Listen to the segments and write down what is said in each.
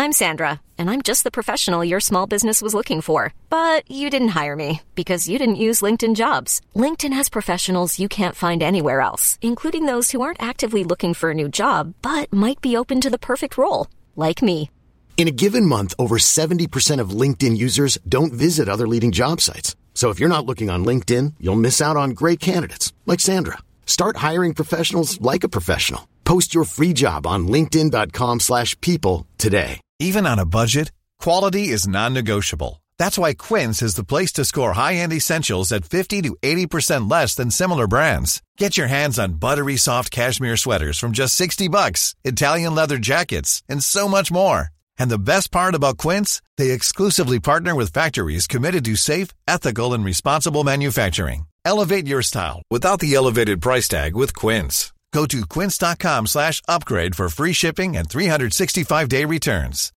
I'm Sandra, and I'm just the professional your small business was looking for. But you didn't hire me because you didn't use LinkedIn Jobs. LinkedIn has professionals you can't find anywhere else, including those who aren't actively looking for a new job, but might be open to the perfect role, like me. In a given month, over 70% of LinkedIn users don't visit other leading job sites. So if you're not looking on LinkedIn, you'll miss out on great candidates like Sandra. Start hiring professionals like a professional. Post your free job on linkedin.com/people today. Even on a budget, quality is non-negotiable. That's why Quince is the place to score high-end essentials at 50 to 80% less than similar brands. Get your hands on buttery soft cashmere sweaters from just $60, Italian leather jackets, and so much more. And the best part about Quince, they exclusively partner with factories committed to safe, ethical, and responsible manufacturing. Elevate your style without the elevated price tag with Quince. Go to quince.com/upgrade for free shipping and 365-day returns.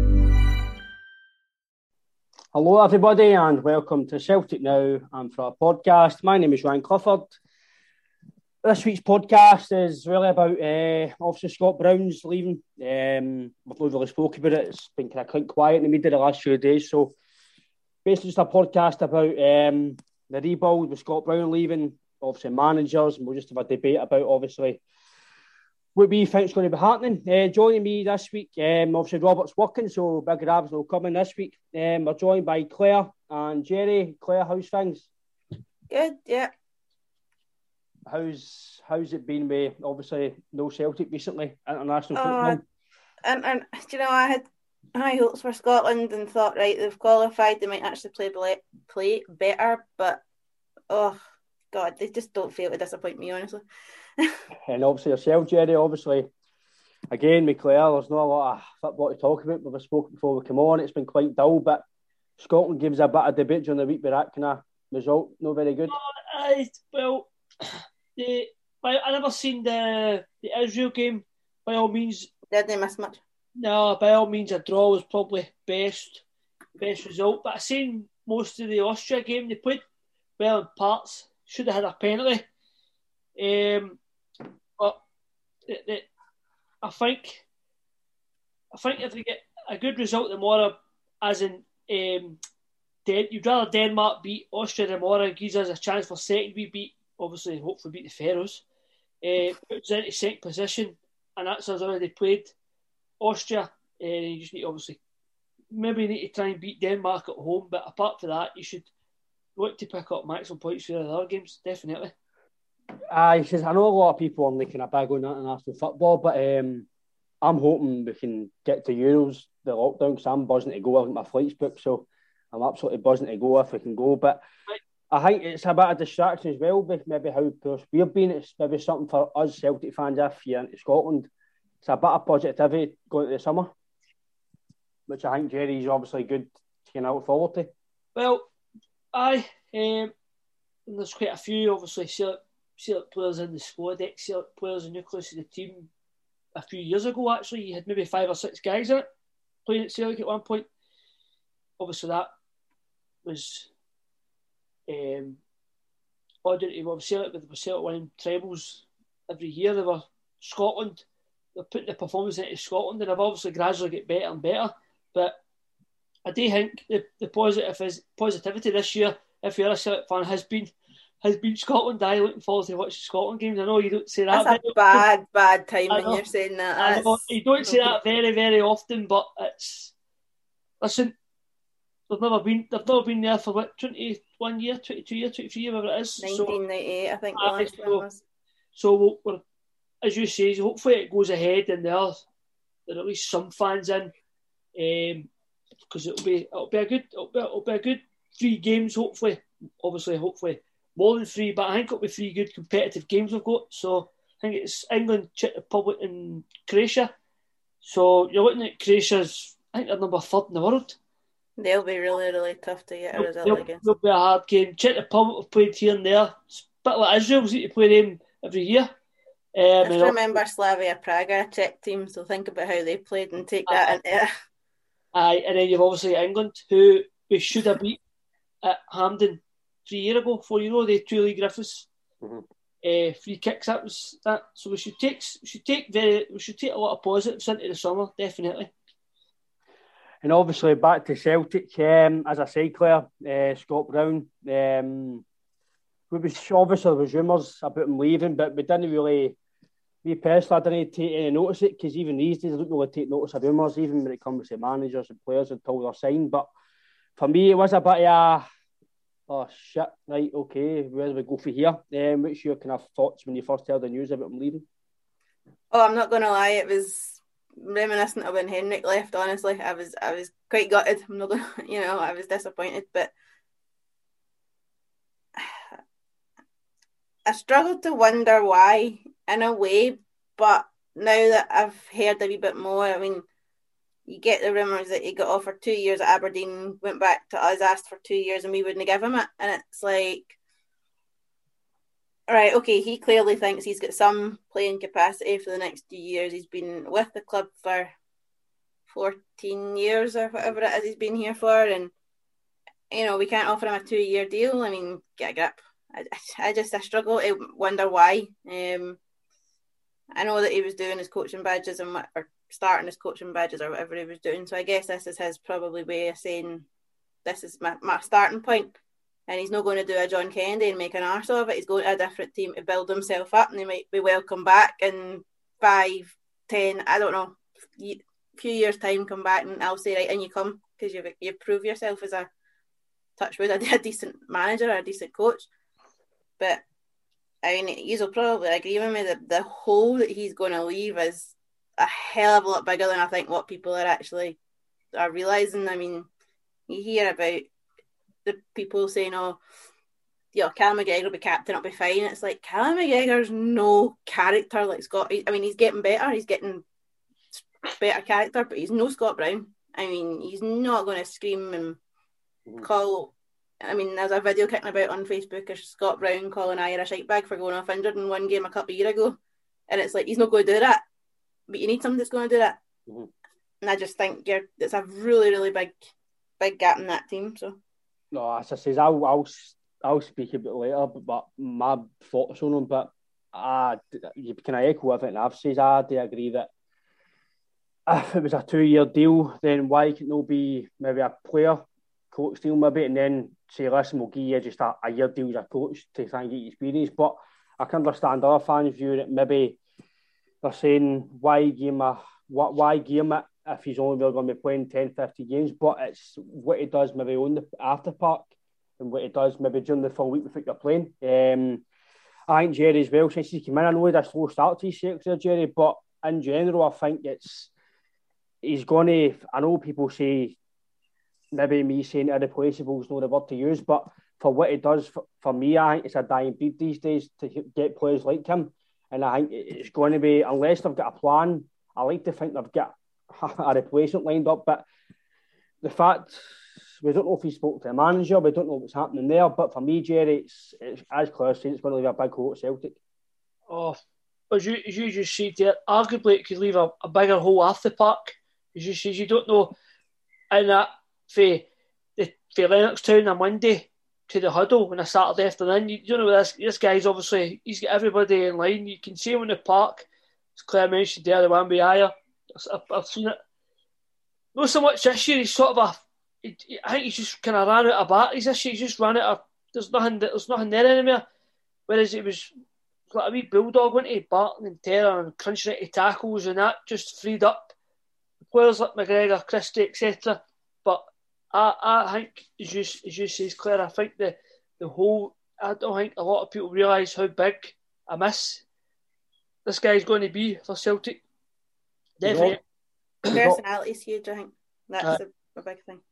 Hello everybody and welcome to Celtic Now and for our podcast. My name is Ryan Clifford. This week's podcast is really about obviously Scott Brown's leaving. We've not really spoken about it. It's been kind of quite quiet in the media the last few days. So basically just a podcast about the rebuild with Scott Brown leaving, obviously managers, and we'll just have a debate about obviously what we think is going to be happening. Joining me this week, obviously Robert's working, so Big Rabs will come in this week. We're joined by Claire and Jerry. Claire, how's things? Good, yeah. How's it been with obviously no Celtic recently, international football? And you know, I had high hopes for Scotland and thought, right, they've qualified, they might actually play better, but oh God, they just don't fail to disappoint me, honestly. And obviously yourself, Jerry, obviously, again, with Claire, there's not a lot of football to talk about. We've spoken before we come on, it's been quite dull, but Scotland gives a bit of debate during the week with that kind of result, not very good. I never seen the Israel game. By all means, did they miss much? No, by all means, a draw was probably best result. But I seen most of the Austria game. They played well in parts. Should have had a penalty. But I think if they get a good result tomorrow, as in you'd rather Denmark beat Austria tomorrow, gives us a chance for second. We beat, obviously, hopefully beat the Faroes. Puts us into second position, and that's us already played Austria. You just need to maybe need to try and beat Denmark at home, but apart from that, you should look to pick up maximum points for the other games, definitely. I know a lot of people are kind of big on international football, but I'm hoping we can get to Euros, the lockdown, because I'm buzzing to go. I've got my flights booked, so I'm absolutely buzzing to go if we can go. But I think it's a bit of distraction as well with maybe how poor we've been. It's maybe something for us Celtic fans if you're into Scotland. It's a bit of positivity going to the summer, which I think Jerry's obviously good to look forward to. Well, there's quite a few, obviously, Celtic players in the squad, ex-Celtic players in nucleus of the team. A few years ago, actually, you had maybe 5 or 6 guys in it playing at Celtic at one point. Obviously, that was oddity of Celtic, with Celtic winning trebles every year. They were Scotland. They're putting the performance into Scotland, and they've obviously gradually get better and better. But I do think the positivity this year, if you're a Celtic fan, has been Scotland. I'm looking forward to watching Scotland games. I know you don't say that. That's a bad time when you're saying that. You don't say that very, very often, but it's... Listen, they've never been there for what, 21 year, 22 year, 23 year, whatever it is. 1998, I think the last one was. So we're, as you say, hopefully it goes ahead and there are at least some fans in, because it'll be a good 3 games. Hopefully more than 3, but I think it'll be 3 good competitive games we've got. So I think it's England, Czech Republic, and Croatia. So you're looking at Croatia's, I think they're number 3rd in the world. They'll be really, really tough to get a result against. It'll be a hard game. Czech Republic have played here and there. It's a bit like Israel, we need to play them every year. I just remember Slavia Prague, a Czech team, so think about how they played and take that into it. Aye, and then you've obviously England, who we should have beat at Hampden 4 years ago. They 2 Lee Griffiths. Free kicks, that was that. So we should take a lot of positives into the summer, definitely. And obviously back to Celtic, as I say, Claire, Scott Brown. Obviously there was rumours about him leaving, but we didn't really. Me personally, I didn't take any notice of it because even these days I don't really take notice of rumours, even when it comes to managers and players until they're signed. But for me, it was a bit of oh shit, right, okay, where do we go for here? What's your kind of thoughts when you first heard the news about him leaving? Oh, I'm not going to lie, it was reminiscent of when Henrik left. Honestly, I was quite gutted. I'm not going to, I was disappointed, but I struggled to wonder why in a way. But now that I've heard a wee bit more, I mean, you get the rumours that he got offered 2 years at Aberdeen, went back to us, asked for 2 years, and we wouldn't give him it. And it's like, right, okay, he clearly thinks he's got some playing capacity for the next 2 years. He's been with the club for 14 years or whatever it is he's been here for, and we can't offer him a 2-year deal. I mean, get a grip. I struggle to wonder why. I know that he was doing his coaching badges or starting his coaching badges or whatever he was doing. So I guess this is his probably way of saying this is my starting point. And he's not going to do a John Kennedy and make an arse of it. He's going to a different team to build himself up, and he might be welcome back in 5, 10, I don't know, few years' time, come back and I'll say, right, in you come, because you've proved yourself as a decent manager or a decent coach. But I mean, you'll probably agree with me that the hole that he's going to leave is a hell of a lot bigger than I think what people are realising. I mean, you hear about the people saying, oh, Callum McGregor will be captain, it'll be fine. It's like, Callum McGregor's no character like Scott. I mean, he's getting better, he's getting better character, but he's no Scott Brown. I mean, he's not going to scream and call. I mean, there's a video kicking about on Facebook of Scott Brown calling Ajer a shite bag for going off injured in one game a couple of years ago. And it's like, he's not going to do that. But you need somebody that's going to do that. Mm-hmm. And I just think it's a really, really big gap in that team. So no, as I say, I'll speak about it later, but my thoughts on him. But you can echo everything I've said. I do agree that if it was a 2-year deal, then why could it not be maybe a player coach deal maybe, and then say, listen, we'll give you just a year deal as a coach to try and get experience. But I can understand other fans' view that maybe they're saying, why give him it if he's only really going to be playing 10, 50 games? But it's what he does maybe on the after park and what he does maybe during the full week before you're playing. I think Jerry as well, since he came in, I know he had a slow start to his sector, Jerry, but in general, I think he's going to, I know people say, maybe me saying irreplaceable is not the word to use, but for what he does, for me, I think it's a dying breed these days to get players like him. And I think it's going to be, unless they've got a plan, I like to think they've got a replacement lined up. But the fact, we don't know if he spoke to a manager, we don't know what's happening there. But for me, Jerry, it's as Claire said, it's going to leave a big hole at Celtic. Oh, as you just said there, arguably it could leave a bigger hole after the park. As you said, you don't know in that for Lennoxtown on Monday to the huddle on a Saturday afternoon. You don't know this guy's obviously, he's got everybody in line. You can see him in the park. As Claire mentioned there, the one by Ajer. I've seen it. Not so much this year. He's sort of I think he's just kind of ran out of batteries this year. He's just ran out of. There's nothing there anymore. Whereas it was like a wee bulldog, wasn't he? Barking and terror and crunching into tackles, and that just freed up players like McGregor, Christie, etc. But I think, as you say, Claire, I think the whole, I don't think a lot of people realise how big a miss this guy's going to be for Celtic. Definitely. Personality's huge, I think. That's a big thing.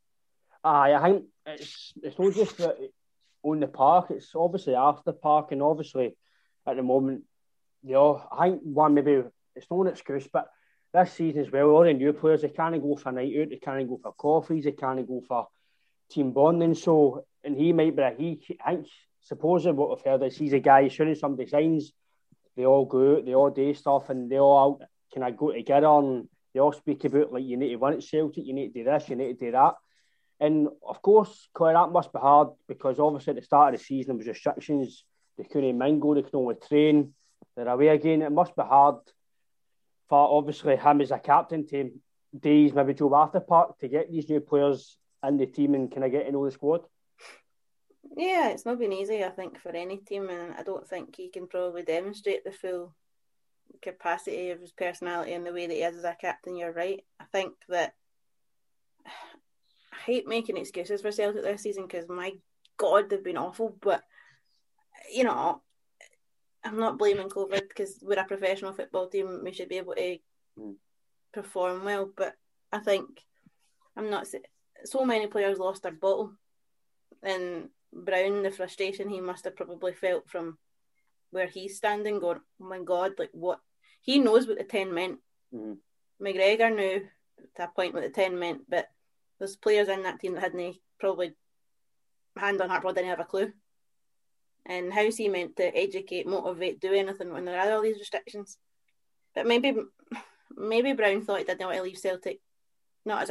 I think it's not just on the park, it's obviously after the park, and obviously at the moment, I think one maybe, it's not an excuse, but this season as well, all the new players, they can't go for a night out, they can't go for coffees, they can't go for team bonding. So, and he might be, I think, supposedly what we've heard is he's a guy, as soon as somebody signs, they all go out, they all do stuff, and they all kind of go together, and they all speak about, like, you need to win at Celtic, you need to do this, you need to do that. And of course, Claire, that must be hard, because obviously at the start of the season there was restrictions, they couldn't mingle, they could only train, they're away again. It must be hard for obviously him as a captain to days maybe drove after park to get these new players in the team and kind of get to know the squad? Yeah, it's not been easy, I think, for any team, and I don't think he can probably demonstrate the full capacity of his personality and the way that he is as a captain. You're right. I think that I hate making excuses for Celtic this season because, my God, they've been awful. But, you know, I'm not blaming COVID because we're a professional football team. We should be able to perform well. But I think so many players lost their bottle. And Brown, the frustration he must have probably felt from where he's standing, going, oh my God, like what? He knows what the 10 meant. McGregor knew to a point what the 10 meant, but there's players in that team that hadn't probably, hand on heart, probably didn't have a clue. And how's he meant to educate, motivate, do anything when there are all these restrictions? But maybe Brown thought he didn't want to leave Celtic, not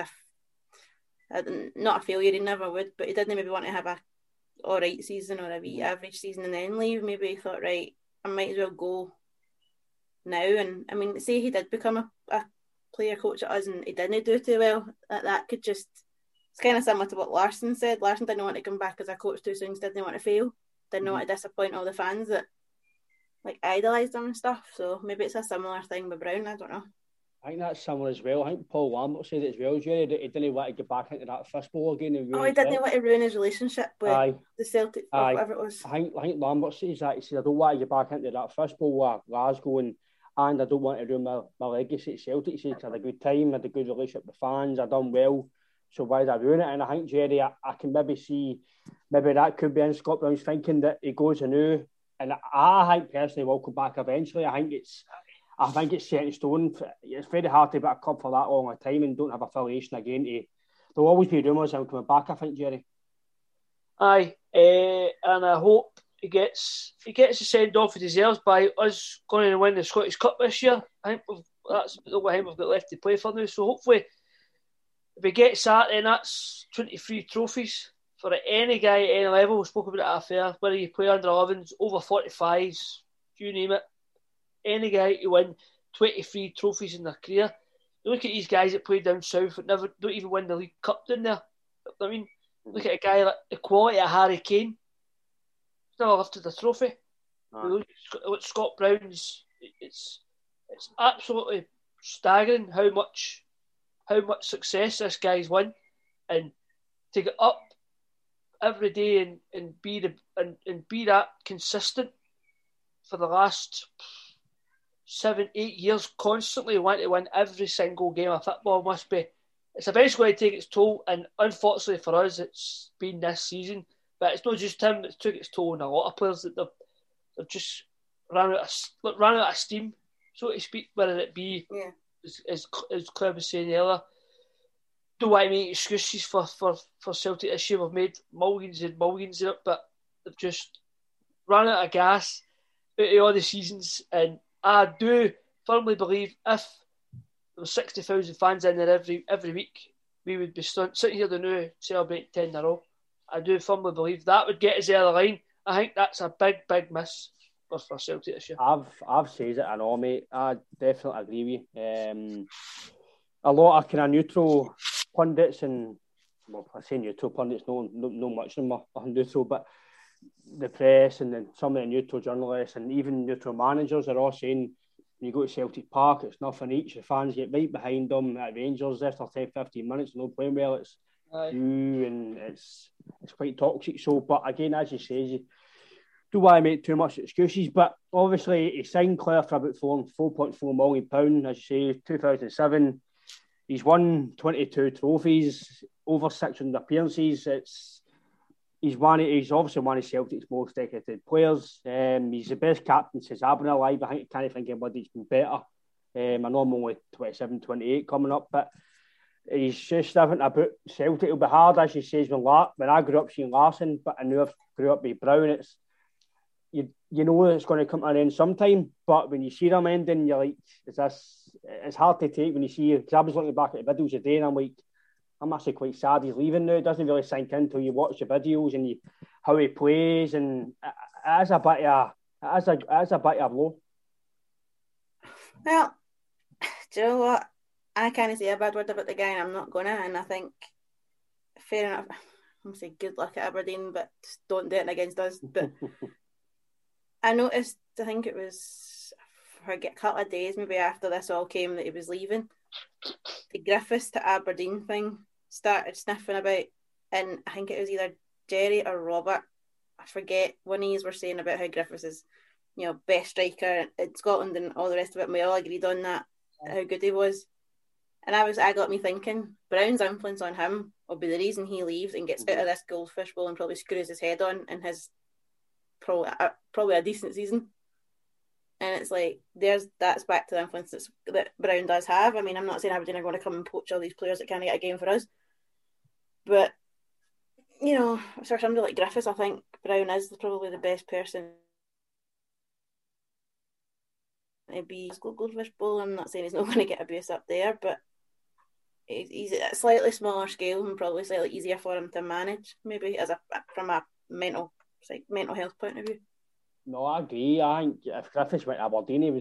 a failure, he never would, but he didn't maybe want to have a alright season or a wee average season and then leave. Maybe he thought, right, I might as well go now. And I mean, say he did become a player coach at us and he didn't do too well, that could just, it's kind of similar to what Larsson said. Larsson didn't want to come back as a coach too soon, didn't want to fail, didn't want to disappoint all the fans that like idolised him and stuff. So maybe it's a similar thing with Brown, I don't know. I think that's similar as well. I think Paul Lambert said it as well, Jerry, that he didn't want to get back into that fistball again. He didn't want to ruin his relationship with the Celtic, or whatever it was. I think Lambert says that. He said, I don't want to get back into that fistball with Glasgow and I don't want to ruin my legacy at Celtic. He said, I had a good time, had a good relationship with fans, I done well, so why did I ruin it? And I think, Jerry, I can maybe see, maybe that could be in Scott Brown's thinking that he goes anew. And I think personally will come back eventually. I think it's set in stone. It's very hard to be a club for that long a time and don't have affiliation again. There'll always be rumours of him coming back, I think, Jerry. Aye, and I hope he gets a send off he deserves by us going to win the Scottish Cup this year. I think that's the only time we've got left to play for now. So hopefully, if he gets that, then that's 23 trophies for any guy at any level. We spoke about it at fair, whether you play under 11s, over 45s, you name it. Any guy to win 23 trophies in their career. You look at these guys that played down south that don't even win the League Cup down there. I mean, look at a guy like the quality of Harry Kane. He's never lifted a trophy. Look at Scott Brown's. It's absolutely staggering how much success this guy's won, and to get up every day and be that consistent for the last 7-8 years, constantly want to win every single game of football it's eventually going to take its toll, and unfortunately for us it's been this season, but it's not just him, it's took its toll on a lot of players that they've just ran out of steam, so to speak, whether it be as Claire was saying earlier, don't want to make excuses for Celtic this year. We've made millions and millions of it, but they've just run out of gas out of all the seasons. And I do firmly believe if there were 60,000 fans in there every week, we would be sitting here now celebrating 10 in a row. I do firmly believe that would get us out of the line. I think that's a big miss for Celtic this year. I've said it, I know, mate. I definitely agree with you. A lot of kind of neutral pundits and, well, I say neutral pundits, no much of them are neutral, but the press and then some of the neutral journalists and even neutral managers are all saying when you go to Celtic Park, it's nothing each. The fans get right behind them. At Rangers, after 10-15 minutes, no playing well, it's you, and it's quite toxic. So, but again, as you say, you don't want to make too much excuses. But obviously, he signed Clare for about £4.4 million, as you say, 2007. He's won 22 trophies, over 600 appearances. He's obviously one of Celtic's most decorated players. He's the best captain since I've been alive. I can't think of anybody's been better. I know I'm only 27, 28 coming up, but he's just everything about Celtic. It'll be hard, as you say, when I grew up seeing Larsson, but I knew I grew up with Brown. It's you know it's going to come to an end sometime, but when you see them ending, you're like, it's hard to take when you see, because I was looking back at the videos today and I'm like, I'm actually quite sad he's leaving now. It doesn't really sink in until you watch the videos and how he plays, and it is a bit of a blow. Well, do you know what? I can't say a bad word about the guy, and I'm not gonna. And I think fair enough. I'm gonna say good luck at Aberdeen, but just don't do it against us. But I noticed, I think it was a couple of days maybe after this all came that he was leaving. The Griffiths to Aberdeen thing started sniffing about, and I think it was either Jerry or Robert, I forget, one of these were saying about how Griffiths is, best striker in Scotland and all the rest of it, and we all agreed on that, how good he was. And I got me thinking, Brown's influence on him will be the reason he leaves and gets out of this goldfish bowl and probably screws his head on and has probably a decent season. And it's like, that's back to the influence that Brown does have. I mean, I'm not saying Aberdeen are going to come and poach all these players that can't get a game for us. But, for somebody like Griffiths, I think Brown is probably the best person to be Goldfish Bowl. I'm not saying he's not going to get abuse up there, but he's at a slightly smaller scale and probably slightly easier for him to manage, maybe from a mental health point of view. No, I agree. I think if Griffiths went to Aberdeen, he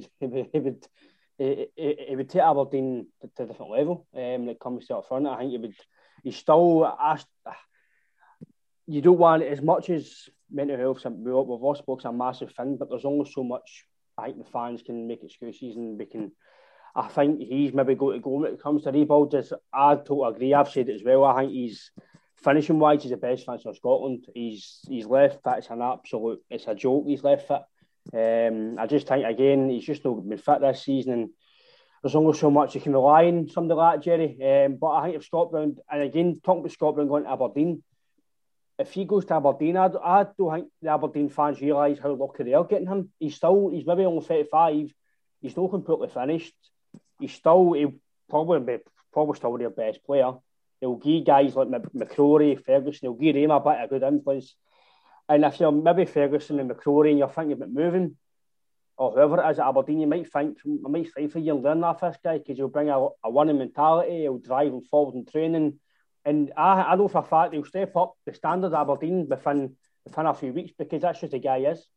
would take Aberdeen to a different level when it comes to up front. I think he's still. You don't want, as much as mental health, we've all spoken, a massive thing, but there's only so much I think the fans can make excuses, and I think he's maybe got to go when it comes to rebuild. I totally agree. I've said it as well. I think he's finishing wise, he's the best finisher in Scotland. He's left fit. It's a joke. He's left fit. I just think again he's just not been fit this season, and there's only so much you can rely on somebody like that, Jerry. But I think if Scott Brown, and again talking about Scott Brown going to Aberdeen, if he goes to Aberdeen, I don't think the Aberdeen fans realise how lucky they are getting him. He's maybe only 35. He's not completely finished. He'll probably still their best player. He'll give guys like McCrory, Ferguson, he'll give them a bit of good influence. And if you're maybe Ferguson and McCrory and you're thinking about moving, or whoever it is at Aberdeen, you might think, I might stay for a year and learn that first guy, because he'll bring a winning mentality, he'll drive them forward in training. And I know for a fact he'll step up the standard of Aberdeen within a few weeks, because that's just the guy he is.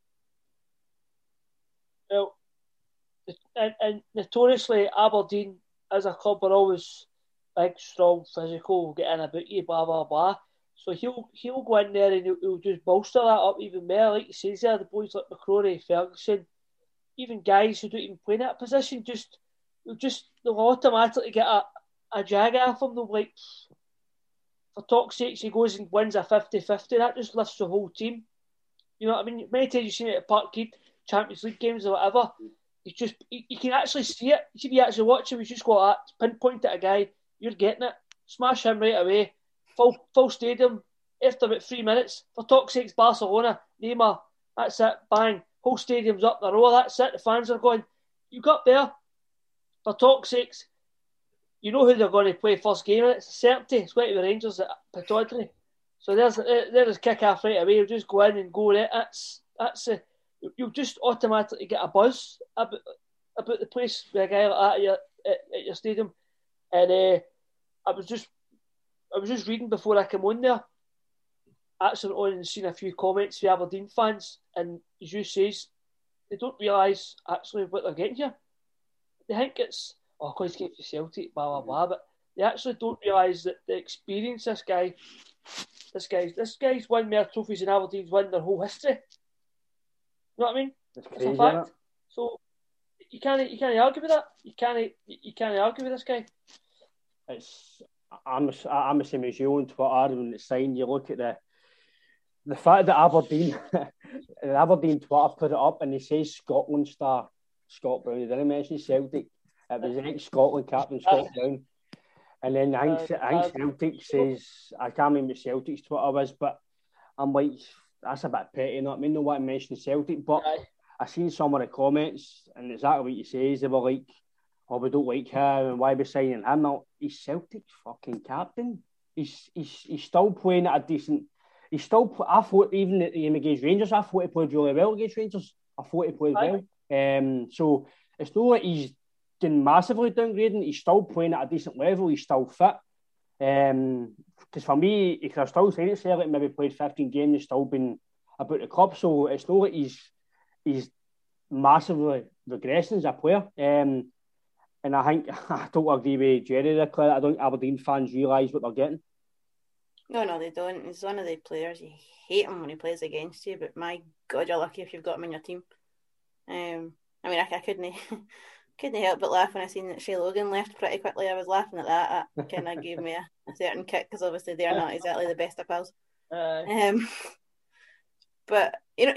Well, and notoriously Aberdeen as a club are always big, strong, physical, get in about you, blah blah blah. So he'll go in there and he'll just bolster that up even more. Like you say, there the boys like McCrory, Ferguson, even guys who don't even play in that position, they'll automatically get a jag off him. They'll like, for talk's sake, he goes and wins a 50-50. That just lifts the whole team. You know what I mean? Many times you've seen it at Parkhead, Champions League games or whatever. It's just, you can actually see it. If you actually watch him, he's just got that, pinpoint at a guy, you're getting it. Smash him right away. Full stadium. After about 3 minutes. For talk's sake, Barcelona, Neymar, that's it, bang. Whole stadium's up the row, that's it. The fans are going, you got there. For talk's sakes, you know who they're going to play first game. It's a certainty. It's going to be Rangers at Pittodrie. So there's his kick-off right away. You'll just go in and go right. You'll just automatically get a buzz about the place with a guy like that at your stadium. And I was just reading before I came on there. Actually on and seen a few comments from Aberdeen fans, and as you say, they don't realise actually what they're getting here. They think it's because he came to Celtic, blah blah blah, but they actually don't realise that the experience this guy's won more trophies than Aberdeen's won their whole history. You know what I mean? It's crazy, it's a fact. So you can't argue with that. You can't argue with this guy. I'm the same as you on Twitter. When it's signed, you look at the fact that Aberdeen Twitter put it up and they say Scotland star Scott Brown. They didn't mention Celtic. It was ex-Scotland captain Scott Brown. And then I think Celtic says, I can't remember what Celtic's Twitter was, but I'm like, that's a bit petty, you know what I mean? No want to mention Celtic, but I seen some of the comments, and exactly what you say, they were like, oh, we don't like him, and why are we signing him? Now, he's Celtic's fucking captain. He's still playing at a decent... I thought even at the game against Rangers, I thought he played really well against Rangers. I thought he played well. So it's not like he's been massively downgrading. He's still playing at a decent level. He's still fit. Because for me, he could have still said it, Celtic maybe played 15 games and still been about the club. So it's not like he's massively regressing as a player. And And I think I don't agree with Jerry there, Claire. I don't think Aberdeen fans realise what they're getting. No, they don't. He's one of the players. You hate him when he plays against you, but my God, you're lucky if you've got him in your team. I mean, I couldn't help but laugh when I seen that Shay Logan left pretty quickly. I was laughing at that. That kind of gave me a certain kick because obviously they're not exactly the best of pals. But you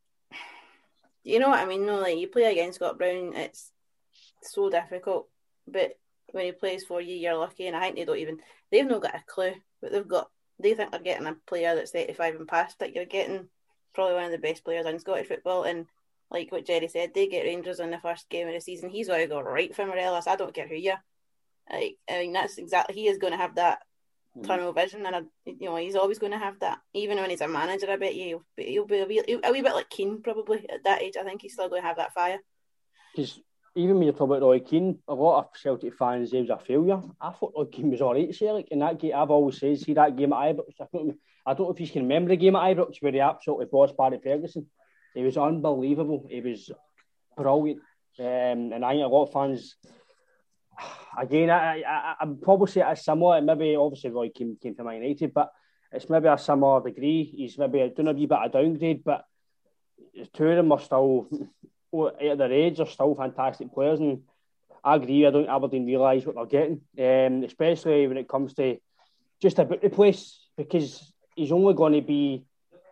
know what I mean. No, like you play against Scott Brown, it's so difficult. But when he plays for you, you're lucky. And I think they've not got a clue what they've got. They think they're getting a player that's 35 and past. That you're getting probably one of the best players in Scottish football. And like what Jerry said, they get Rangers in the first game of the season. He's got to go right for Morelos. I don't care who you are. Like, I mean, that's exactly, he is going to have that tunnel vision, and he's always going to have that. Even when he's a manager, I bet he'll be a wee bit like Keane probably at that age. I think he's still going to have that fire. Because even when you talk about Roy Keane, a lot of Celtic fans say he was a failure. I thought Roy Keane was all right, Celtic, in that game. I've always said, see that game at Ibrox. I don't know if you can remember the game at Ibrox where he absolutely bossed Barry Ferguson. He was unbelievable. He was brilliant. And I think a lot of fans, again, I'd probably say it's similar. Maybe, obviously, Roy came to Man United, but it's maybe a similar degree. He's maybe doing a wee bit of downgrade, but the two of them are still, at their age, are still fantastic players. And I agree, I don't think Aberdeen realise what they're getting, especially when it comes to just about the place, because he's only going to be,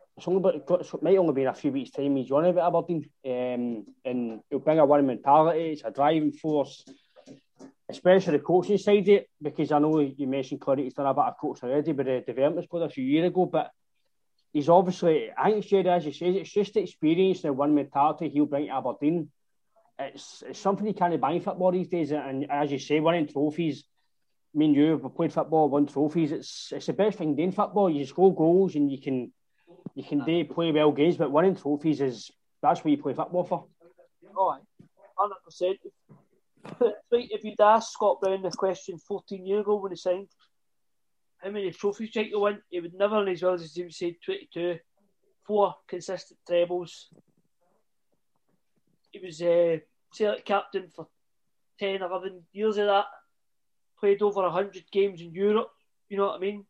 it might only be in a few weeks' time he's running at Aberdeen, and he'll bring a winning mentality. It's a driving force, especially the coaching side of it, because I know you mentioned Clary's done a bit of coaching already with the development squad a few years ago, but he's obviously, I think it's Jerry, as you say, it's just the experience and the winning mentality he'll bring to Aberdeen. It's something you can't buy in football these days, and as you say, winning trophies. Me and you have played football, won trophies. It's the best thing doing football. You score goals and you can play well games, but winning trophies that's what you play football for. Oh, 100%. If you'd asked Scott Brown the question 14 years ago when he signed, how many trophies do you think you win? He would never in his wildest dreams say 22, 4 consistent trebles. He was Celtic captain for 10, 11 years of that. Played over 100 games in Europe, you know what I mean?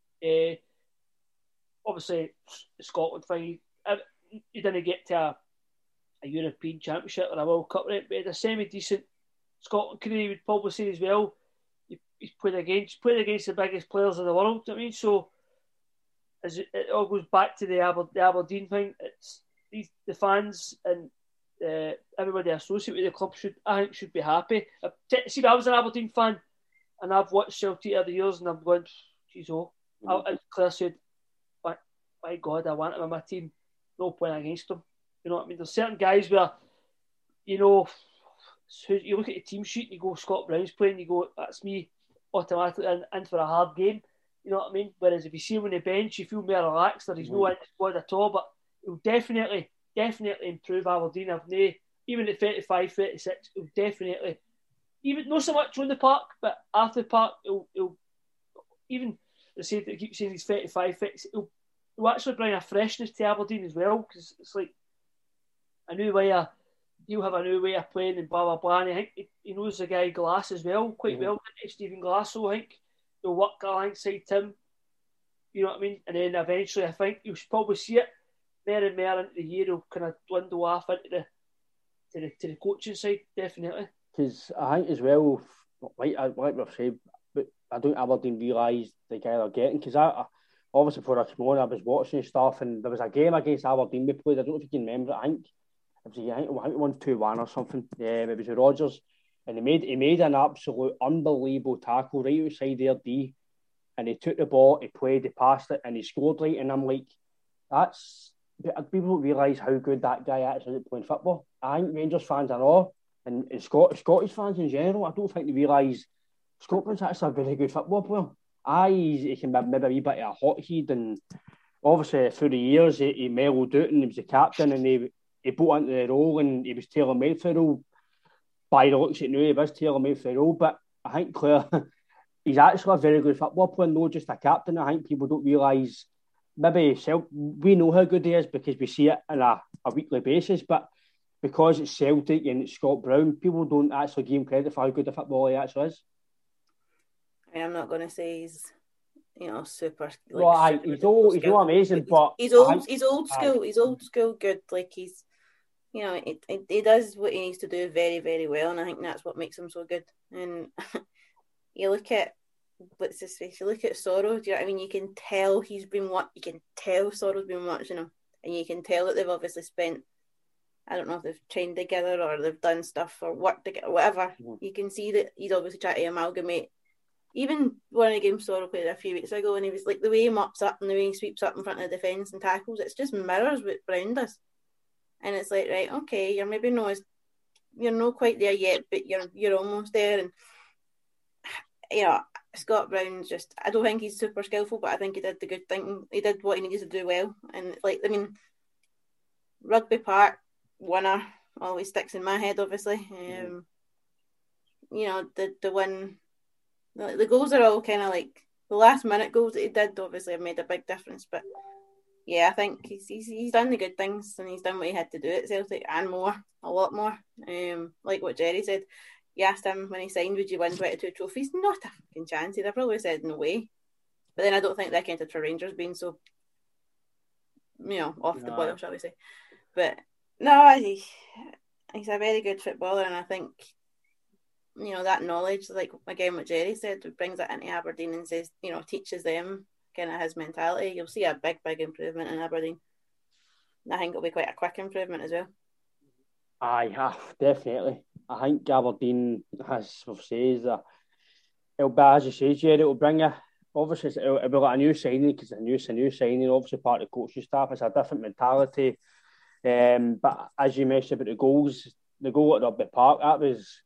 Obviously, the Scotland thing, he didn't get to a European Championship or a World Cup, right? But he had a semi-decent Scotland career, would probably say as well. He's played against the biggest players in the world, I mean, so as it all goes back to the Aberdeen thing, it's the fans and everybody associated with the club should be happy. See, if I was an Aberdeen fan and I've watched Celtic over the years and I'm going, geez, as Claire said, my God, I want him in my team. No playing against him. You know what I mean? There's certain guys where, you look at the team sheet and you go, Scott Brown's playing, you go, that's me automatically in for a hard game. You know what I mean? Whereas if you see him on the bench, you feel more relaxed, or he's no in the squad at all. But he'll definitely improve Aberdeen. Even at 35, 36, he'll definitely, even not so much on the park, but after the park, he'll even, they keep saying he's 35, 36, he'll actually bring a freshness to Aberdeen as well, because it's like a new way of, he'll have a new way of playing and blah blah blah. And I think he knows the guy Glass as well quite well, Stephen Glass. So I think he'll work alongside Tim. You know what I mean? And then eventually, I think you'll probably see it more and more into the year. He'll kind of dwindle off into the coaching side, definitely. Because I think as well, like we've said, but I don't Aberdeen realise the guy they're getting, because I obviously before I came on, I was watching stuff, and there was a game against Aberdeen we played. I don't know if you can remember it. I think we won 2-1 or something. It was with Rodgers, and he made an absolute unbelievable tackle right outside their D, and he took the ball, he played, he passed it, and he scored right. And I'm like, people don't realise how good that guy actually is at playing football. I think Rangers fans are all, and Scottish fans in general, I don't think they realise Scotland's actually a very good football player. He can maybe a wee bit of a hot head, and obviously through the years he mellowed out, and he was the captain, and he bought into the role, and he was tailor-made for the role. By the looks of it now, he was tailor-made for the role, but I think Claire, he's actually a very good football player, not just a captain. I think people don't realise, maybe we know how good he is because we see it on a weekly basis, but because it's Celtic and it's Scott Brown, people don't actually give him credit for how good a footballer he actually is. I mean, I'm not going to say he's, super. He's all amazing, but he's old school. He's old school good. Like he does what he needs to do very, very well, and I think that's what makes him so good. And you look at, what's his face? You look at Sorrow. Do you know what I mean? You can tell he's been You can tell Sorrow's been watching him, and you can tell that they've obviously spent. I don't know if they've trained together or they've done stuff or worked together, whatever. Mm-hmm. You can see that he's obviously trying to amalgamate. Even one of the games Sorrow played a few weeks ago, and he was like, the way he mops up and the way he sweeps up in front of the defence and tackles, it's just mirrors what Brown does. And it's like, right, okay, you're maybe you're not quite there yet, but you're almost there. And Scott Brown's just, I don't think he's super skillful, but I think he did the good thing. He did what he needed to do well. And Rugby Park winner always sticks in my head, obviously. The win, the goals are all kind of like the last minute goals that he did obviously have made a big difference, but yeah, I think he's done the good things and he's done what he had to do at Celtic and more, a lot more. Like what Jerry said, you asked him when he signed, would you win 22 trophies? Not a fucking chance. He'd have probably said no way. But then I don't think that counted for Rangers being so off the boil, shall we say. But no, he's a very good footballer, and I think that knowledge, like again what Jerry said, brings it into Aberdeen and says, teaches them kind of his mentality. You'll see a big improvement in Aberdeen. I think it'll be quite a quick improvement as well. Aye, definitely. I think Aberdeen, as we've said, it'll be, as you say, Jerry, it'll bring a, obviously it'll be like a new signing, because it's a new signing, obviously part of the coaching staff. It's a different mentality. But as you mentioned about the goal at Rugby Park, that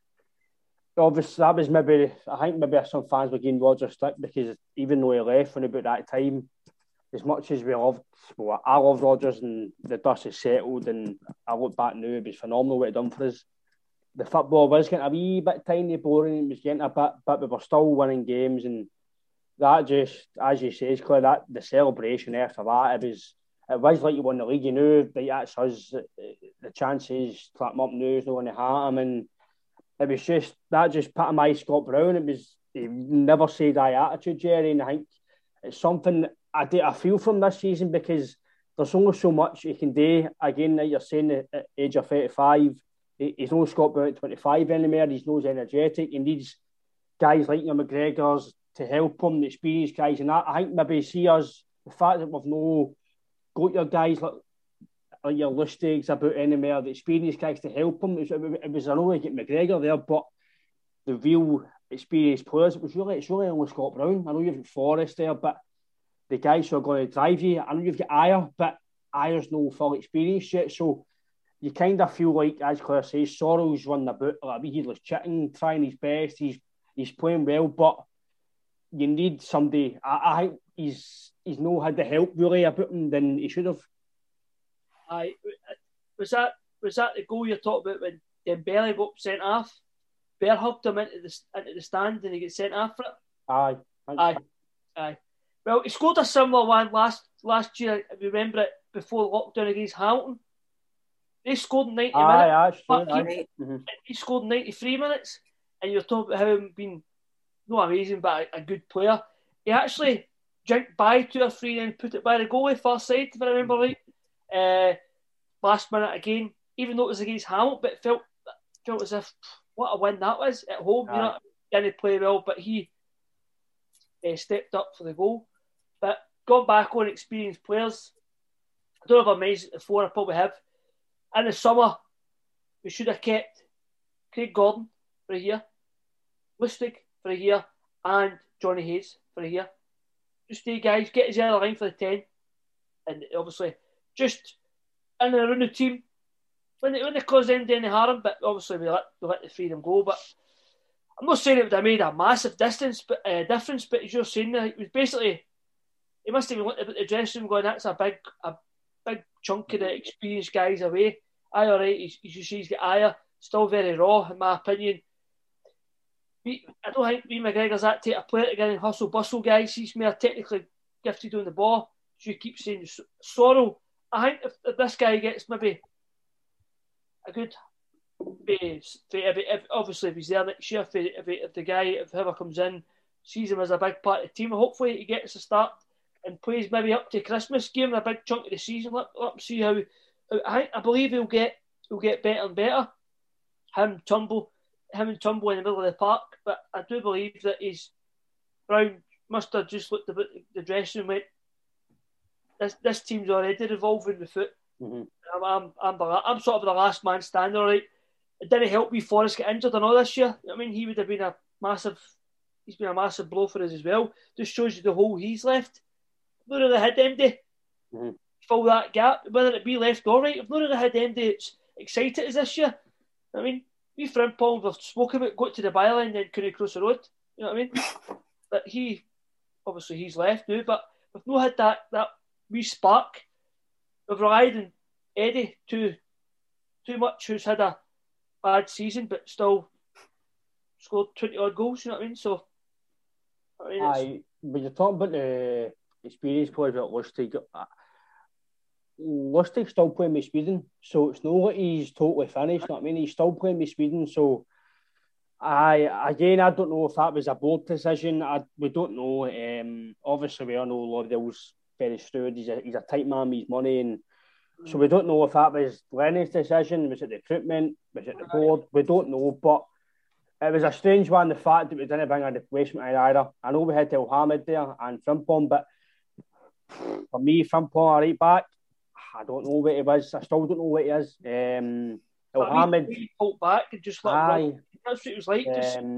was maybe, I think maybe some fans were giving Roger stick, because even though he left when about that time, as much as I love Rodgers and the dust has settled, and I look back now, it was phenomenal what he done for us. The football was getting a wee bit tiny boring, it was getting a bit, but we were still winning games, and that just, as you say, Claire, that the celebration after that, it was like you won the league. You knew that's us. The chances to clap him up now is not going to harm him, and it was just that just epitomised Scott Brown. He never said that attitude, Jerry, and I think it's something I feel from this season, because there's only so much he can do. Again, like you're saying, at the age of 35, he's no Scott Brown at 25 anymore. He's not as energetic. He needs guys like your McGregors to help him, the experienced guys, and I think maybe see us, the fact that we've no got your guys like your Lustigs about anymore, the experienced guys to help him. It was I know we get McGregor there, but the real experienced players, it's really only Scott Brown. I know you've got Forrest there, but the guys who are going to drive you, I know you've got Ayer, but Ayer's no full experience yet, so you kind of feel like, as Claire says, Sorrow's running about like a wee headless chicken, trying his best. He's playing well, but you need somebody. I think he's not had the help really about him than he should have. Aye, was that the goal you're talking about when Dembele got sent off? Bear hugged him into the stand and he gets sent off for it. Aye. Well, he scored a similar one last year. If you remember it, before lockdown against Hamilton, they scored in 90 minutes. Mm-hmm. He scored in 93 minutes, and you're talking about him being not amazing, but a good player. He actually jumped by 2 or 3 and put it by the goalie far side, if I remember right. Last minute again, even though it was against Hamilton, but it felt as if what a win that was at home. Didn't play well, but he stepped up for the goal. But going back on experienced players, I don't know if I mentioned it before, I probably have. In the summer, we should have kept Craig Gordon for a year, Lustig for a year, and Johnny Hayes for a year. Just 3 guys, get his other line for the 10, and obviously just in and around the team. When they caused any harm, but obviously we let the 3 of them go. But I'm not saying it would have made a massive difference, but as you're saying, it was basically, he must have been looking at the dressing room going, that's a big chunk of the experienced guys away. Aye, all right, he's got Ayer, still very raw, in my opinion. I don't think McGregor's that type of player to get in hustle bustle guys. He's more technically gifted on the ball. So you keep saying Sorrow. I think if this guy gets maybe a good base. Obviously, if he's there next year, if the guy, if whoever comes in, sees him as a big part of the team, hopefully he gets a start and plays maybe up to Christmas, give him a big chunk of the season. Let him see how. I believe he'll get better and better. Him and Turnbull in the middle of the park, but I do believe that Brown must have just looked about the dressing room and went, this team's already revolving the foot. Mm-hmm. I'm sort of the last man standing, all right. It didn't help me Forrest get injured and all this year. I mean, he would have been he's been a massive blow for us as well. Just shows you the hole he's left. Not really had MD fill that gap, whether it be left or right. I've not really had MD that's excited as this year. I mean, we Frimpong, we've spoken about going to the byline and then couldn't cross the road. You know what I mean? But he's left now, but we've not had that wee spark. We've relied on Eddie too much, who's had a bad season, but still scored 20 odd goals. You know what I mean? So, when you're talking about the experience players like Lustig still playing with Sweden, so it's not like he's totally finished. You know what I mean? He's still playing with Sweden, so I don't know if that was a board decision. We don't know. Obviously, we all know Lauderdale's very shrewd. He's a tight man with his money, and so we don't know if that was Lenny's decision. Was it the recruitment? Was it the board? We don't know, but it was a strange one, the fact that we didn't bring a replacement in either. I know we had El Hamid there and Frimpong, but for me, Frimpong, right back, I don't know what he was. I still don't know what he is. El Hamid pulled back and just let him. That's what it was like.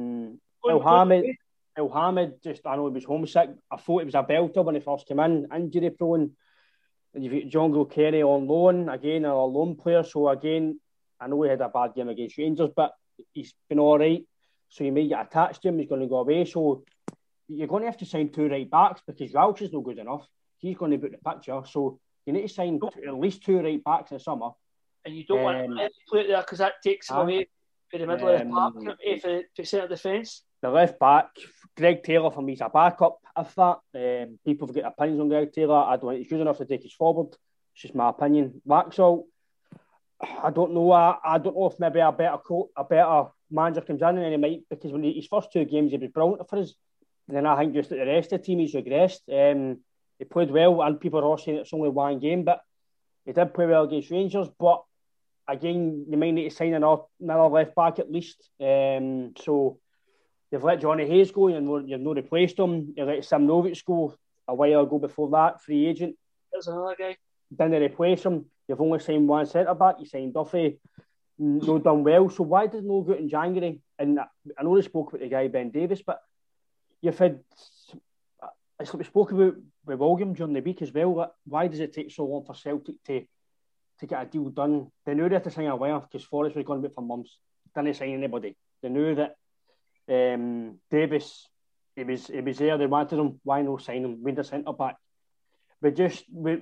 El Hamid, I know he was homesick. I thought he was a belter when he first came in, injury prone. And you've got John Gilkenny on loan, again, a loan player. So again, I know he had a bad game against Rangers, but he's been all right. So you may get attached to him, he's going to go away. So you're going to have to sign 2 right backs because Welsh is not good enough. He's going to boot the picture. So you need to sign at least 2 right backs in the summer. And you don't want to play it there because that takes him away for the middle of the park, for centre defence. The left back, Greg Taylor, for me, is a backup. If that, people have got opinions on Greg Taylor. I don't think he's good enough to take us forward. It's just my opinion. Waxall, I don't know. I don't know if maybe a better manager comes in, and he might, because when his first 2 games he was brilliant for us. And then I think just that the rest of the team he's regressed. He played well, and people are all saying it's only 1 game, but he did play well against Rangers. But again, you might need to sign another left back at least. So you've let Johnny Hayes go, you've not replaced him. You let Sam Novic go a while ago before that, free agent. There's another guy. Didn't replace him. You've only signed 1 centre back. You signed Duffy. No done well. So why did no go out in January? And I know they spoke about the guy Ben Davis, but you've had. It's like we spoke about with William during the week as well. Why does it take so long for Celtic to get a deal done? They knew they had to sign a winger because Forrest was going to be for months. Didn't sign anybody. They knew that Davis, he was there. They wanted him. Why not sign him? We need a centre back. We're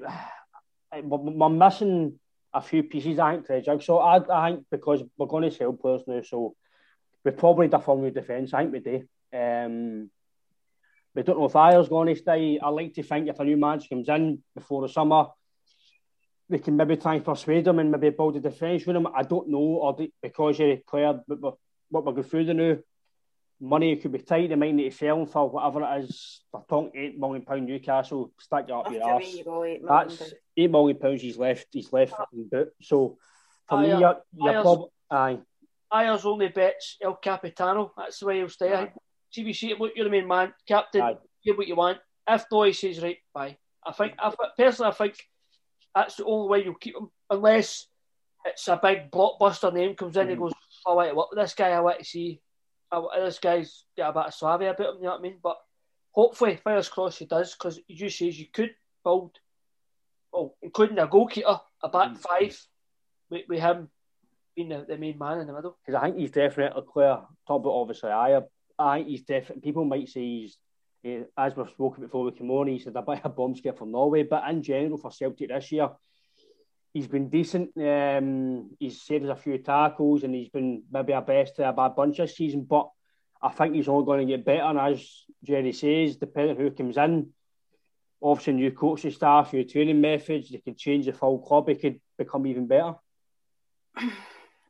missing a few pieces, I think, to the jigsaw. I think because we're going to sell players now, so we probably defer new defence. I think we do. We don't know if Ayer's going to stay. I like to think if a new manager comes in before the summer, they can maybe try and persuade him and maybe build a defence with him. I don't know, or because you're a player, but what we're going through the new money could be tight. They might need to sell him for whatever it is. They're talking £8 million Newcastle. Stick you up your arse. That's £8 million he's left in boot. So for me, you're probably aye. Ayer's only bets El Capitano. That's the way he'll stay. Aye. CBC, look, you're the main man, captain. Give what you want. If no, he says right, bye. I think that's the only way you'll keep him, unless it's a big blockbuster name comes in and goes, I want to work with this guy. I want to see. This guy's got a bit of savvy about him. You know what I mean? But hopefully, fingers crossed, he does, because he just says you could build, well, including a goalkeeper, a back 5 with him being the main man in the middle. Because I think he's definitely clear. Talk about obviously I think he's definitely. People might say he's, as we've spoken before with Kimoni, he's had a bit of a bombshell for Norway, but in general for Celtic this year, he's been decent. He's saved us a few tackles, and he's been maybe our best of a bad bunch this season. But I think he's only going to get better. And as Jerry says, depending on who comes in, obviously new coaching staff, new training methods, they could change the full club. It could become even better.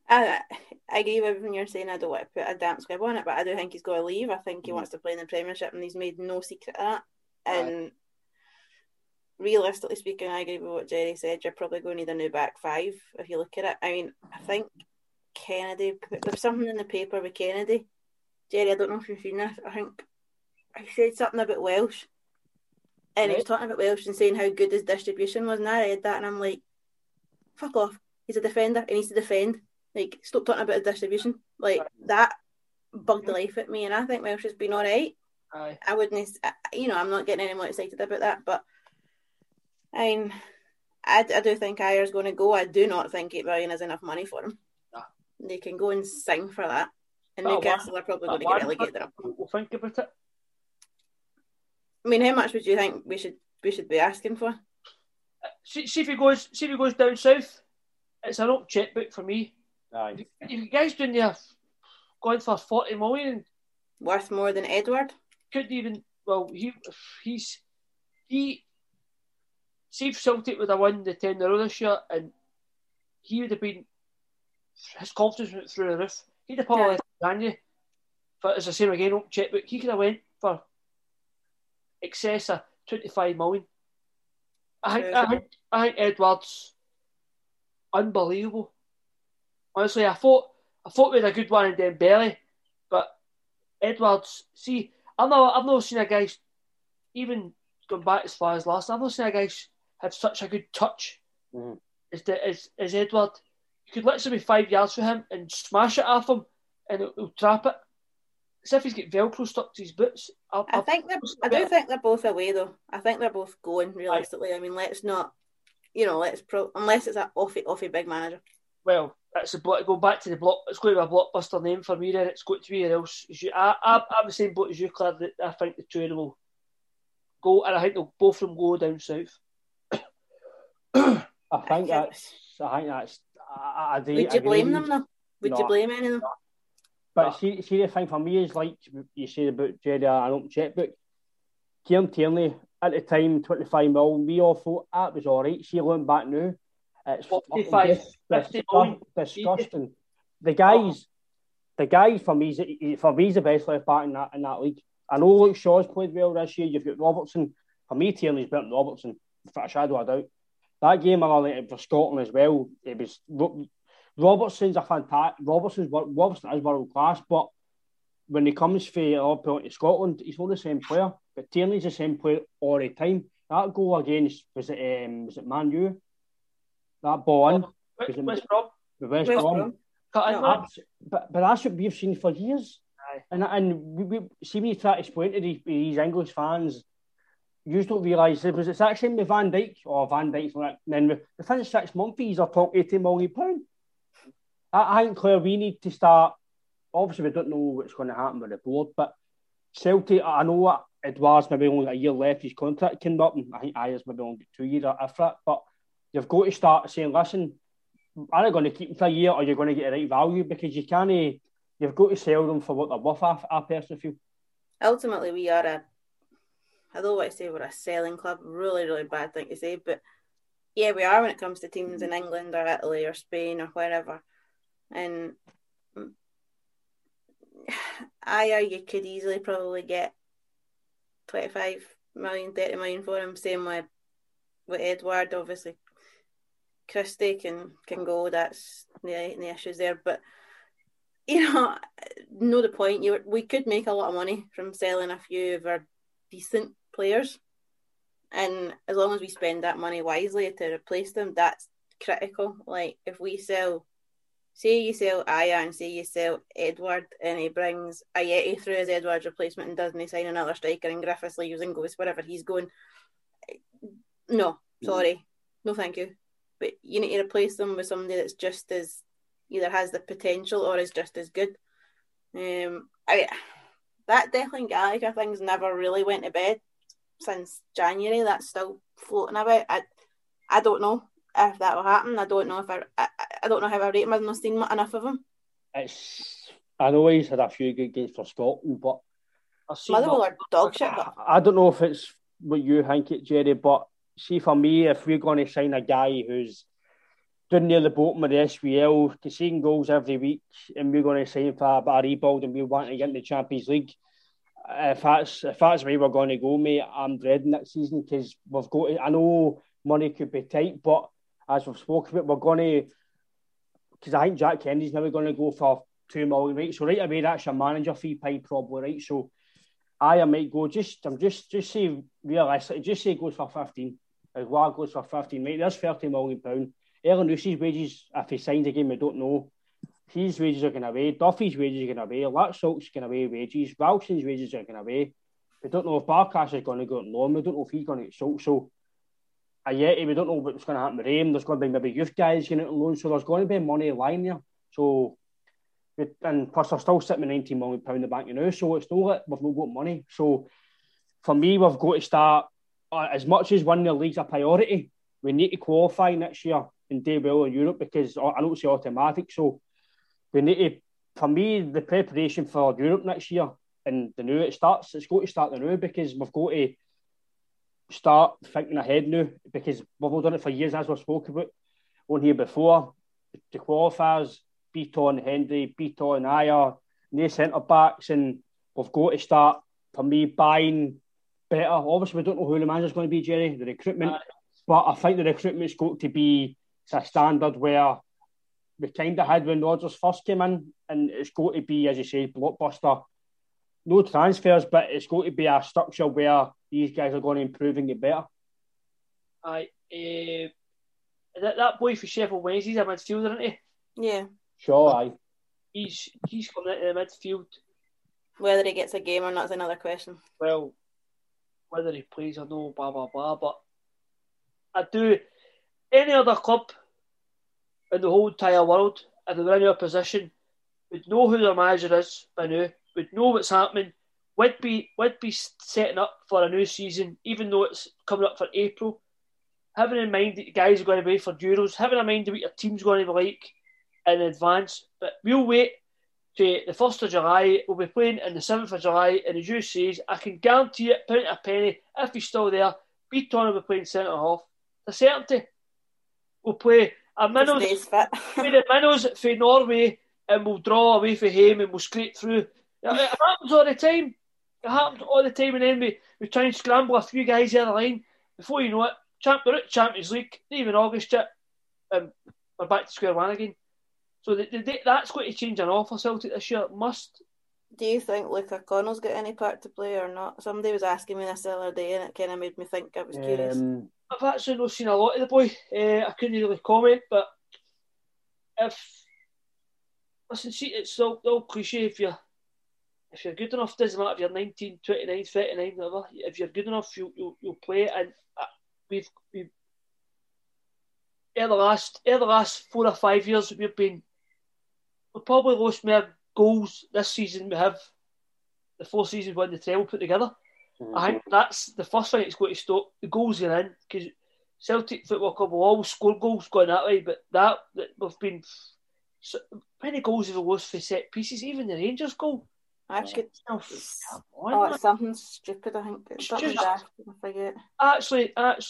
I agree with everything you're saying. I don't want to put a damp squib on it, but I do think he's got to leave. I think he wants to play in the Premiership, and he's made no secret of that. And realistically speaking, I agree with what Jerry said. You're probably going to need a new back five if you look at it. I mean, I think Kennedy, there's something in the paper with Kennedy. Jerry, I don't know if you've seen this. I think he said something about Welsh. And he was talking about Welsh and saying how good his distribution was. And I read that and I'm like, fuck off. He's a defender. He needs to defend. Like, stop talking about his distribution. Like, that bugged the life at me. And I think Welsh has been all right. I wouldn't, I'm not getting any more excited about that. But I do think Ayer's going to go. I do not think 8 million is enough money for him. No. They can go and sing for that. And Newcastle are probably going to get relegated up. We'll think about it. I mean, how much would you think we should be asking for? See if he goes down south. It's an old checkbook for me. If you guys doing there going for 40 million, worth more than Edouard. Couldn't even. Well, he. See if Celtic would have won the 10-0 this year, and he would have been. His confidence went through the roof. He'd have probably left January. But as I say again, old checkbook. He could have went for excess of 25 million. I think Edouard's unbelievable. Honestly, I thought we had a good one in Dembele, but Edouard's. See, I've never seen a guy, even going back as far as last. I've never seen a guy have such a good touch as Edouard. You could literally be 5 yards from him and smash it off him, and he'll trap it. As if he's got Velcro stuck to his boots. I do think they're both away though. I think they're both going realistically. I mean, let's not, unless it's an offy big manager. Well, go back to the block. It's going to be a blockbuster name for me. Then it's got to be or else. I'm the same boat as you, Claire. That I think the two of them will go, and I think they'll both of them go down south. I think that's. Would you blame them though? Would you blame any of them? But see, the thing for me is like you said about Jerry, an open checkbook. Kieran Tierney at the time, 25 mil. We all thought that was all right. See, looking back now, it's 45, 50 disgusting. The guys for me, he's the best left back in that league. I know Luke Shaw's played well this year. You've got Robertson. For me, Tierney's better than Robertson, without a shadow of a doubt. That game I related for Scotland as well. It was Robertson's a fantastic. Robertson is world class, but when he comes for Liverpool to Scotland, he's not the same player. But Tierney's the same player all the time. That goal against was it Man U? That ball in West Brom. West Brom. No. But that's what we've seen for years. Aye. And we see when you try to explain to these English fans, you don't realise it was the exact same with Van Dijk and then within 6 months he's are talking £80 million. I think, Claire, we need to start. Obviously, we don't know what's going to happen with the board, but Celtic, I know Edouard's maybe only got a year left. His contract came up, and I think Ayer's maybe only got 2 years after that. But you've got to start saying, listen, are they going to keep them for a year, or you're going to get the right value? Because you can't. You've got to sell them for what they're worth. I personally feel. Ultimately, we are I don't want to say we're a selling club. Really, really bad thing to say, but yeah, we are when it comes to teams in England or Italy or Spain or wherever. And you could easily probably get 25 million, 30 million for him. Same with Edouard, obviously. Christie can go, that's the issues there. But, know the point. We could make a lot of money from selling a few of our decent players. And as long as we spend that money wisely to replace them, that's critical. Like, if we say you sell Aya and say you sell Edouard and he brings Ayeti through as Edouard's replacement and doesn't he sign another striker and Griffiths leaves and goes wherever he's going. No, sorry. No, thank you. But you need to replace them with somebody that's just as, either has the potential or is just as good. That Declan Gallagher thing's never really went to bed since January. That's still floating about. I don't know if that will happen. I don't know if I don't know how I rate him. I've not seen enough of him. I know he's had a few good games for Scotland, but Motherwell are dog shit. I don't know if it's what you think it, Jerry, but see, for me, if we're going to sign a guy who's down near the bottom of the SPL, conceding goals every week, and we're going to sign for a bit of rebuild, and we want to get into the Champions League. If that's the way we're going to go, mate, I'm dreading next season because we've got to, I know money could be tight, but as we've spoken about, we're going to, because I think Jack Kennedy's never going to go for $2 million, right? So right away, that's your manager fee pay probably, right? So I might go, just say realistically, just say it goes for 15. If Ward goes for 15, mate, there's £30 million. Elyounousie's wages, if he signs again, we don't know. His wages are going away. Duffy's wages are going away. Laxalt's going away wages. Ralston's wages are going away. We don't know if Barkas is going to go on loan. We don't know if he's going to get sold. So, we don't know what's going to happen with him. There's going to be maybe youth guys getting out on loan. So, there's going to be money lying there. So, and plus, they're still sitting with £19 million in the bank now. So, it's not like we've not got money. So, for me, we've got to start, as much as winning the league's a priority, we need to qualify next year and do well in Europe because I don't see automatic. So, we need to, for me, the preparation for Europe next year and the new it's got to start the new because we've got to start thinking ahead now because we've all done it for years as we've spoken about on here before. The qualifiers, Beaton, Hendry, Beaton, Ayer, no centre backs, and we've got to start, for me, buying better. Obviously, we don't know who the manager's going to be, Jerry, the recruitment, but I think the recruitment's got to be a standard where we kind of had when Rodgers first came in, and it's got to be, as you say, blockbuster. No transfers, but it's got to be a structure where these guys are going to improve and get better. Aye, that boy for Sheffield Wednesday, he's a midfielder, isn't he? Yeah. Sure, aye. He's coming into the midfield. Whether he gets a game or not is another question. Well, whether he plays or no, blah, blah, blah. But I do, any other club in the whole entire world, if they were in our position, would know who their manager is by now, would know what's happening, would be setting up for a new season, even though it's coming up for April, having in mind that the guys are going to be for Euros, having in mind what your team's going to be like in advance. But we'll wait to the 1st of July, we'll be playing on the 7th of July, and as you say, I can guarantee it, pound to a penny, if he's still there, Beaton will be playing centre half. The certainty. We'll play a Minnows, play the Minnows for Norway, and we'll draw away from him and we'll scrape through. It happens all the time. It happens all the time, and then we try and scramble a few guys the other line. Before you know it, we're at Champions League, not even August yet, and we're back to square one again. So that's going to change an awful Celtic this year. It must. Do you think Luke O'Connell's got any part to play or not? Somebody was asking me this the other day, and it kind of made me think. I was curious. I've actually not seen a lot of the boy. I couldn't really comment, but see, it's all cliche. If you're good enough, doesn't matter if you're 19, 29, 39, whatever. If you're good enough, you'll play. And we've in the last 4 or 5 years, we've probably lost more goals this season we have the 4 seasons when the treble put together. I think that's the first thing it's going to stop. The goals are in, because Celtic Football Club will always score goals going that way, but that we've been. So many goals have we lost for set pieces, even the Rangers goal. Actually, it's something stupid, I think. It's something daft, I forget. Actually,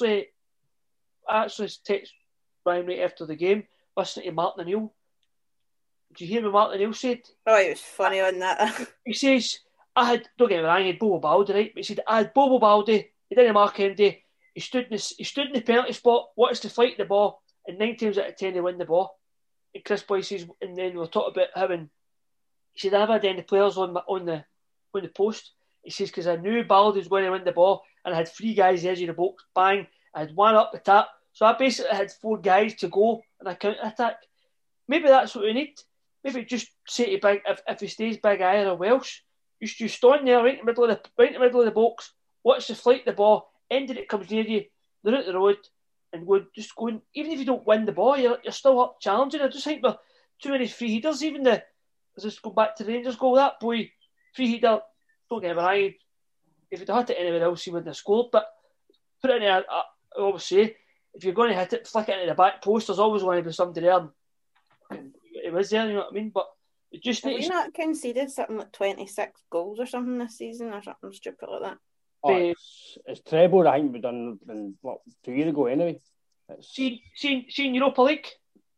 text Brian right after the game, listening to Martin O'Neill. Did you hear what Martin O'Neill said? Oh, he was funny on that. He says, don't get me wrong, he had Bobo Baldi, right? But he said, I had Bobo Baldi, he didn't mark Andy, he stood in the penalty spot, wanted to fight the ball, and 9 times out of 10 they win the ball. And Chris Boy says, and then we'll talk about having, he said, I never had any players on the post. He says, because I knew Baldi was going to win the ball, and I had 3 guys the edge of the box, bang, I had 1 up the tap, so I basically had 4 guys to go and a counter attack. Maybe that's what we need. Maybe just say to Big, if he stays Big Iyer or Welsh, you stand there right in the middle of the box, watch the flight the ball, end it comes near you, they're out the road, and just going. Even if you don't win the ball, you're still up challenging. I just think we're too many free headers. Even let's just go back to the Rangers goal. That boy, free header. Don't get me wrong. If he'd had it anywhere else, he wouldn't have scored. But put it in there. I always say, if you're going to hit it, flick it into the back post. There's always going to be somebody there. And it was there, you know what I mean? But it just needs. Have we not conceded something like 26 goals or something this season, or something stupid like that? Oh, it's treble. I think we've done 2 years ago anyway. Seen Europa League.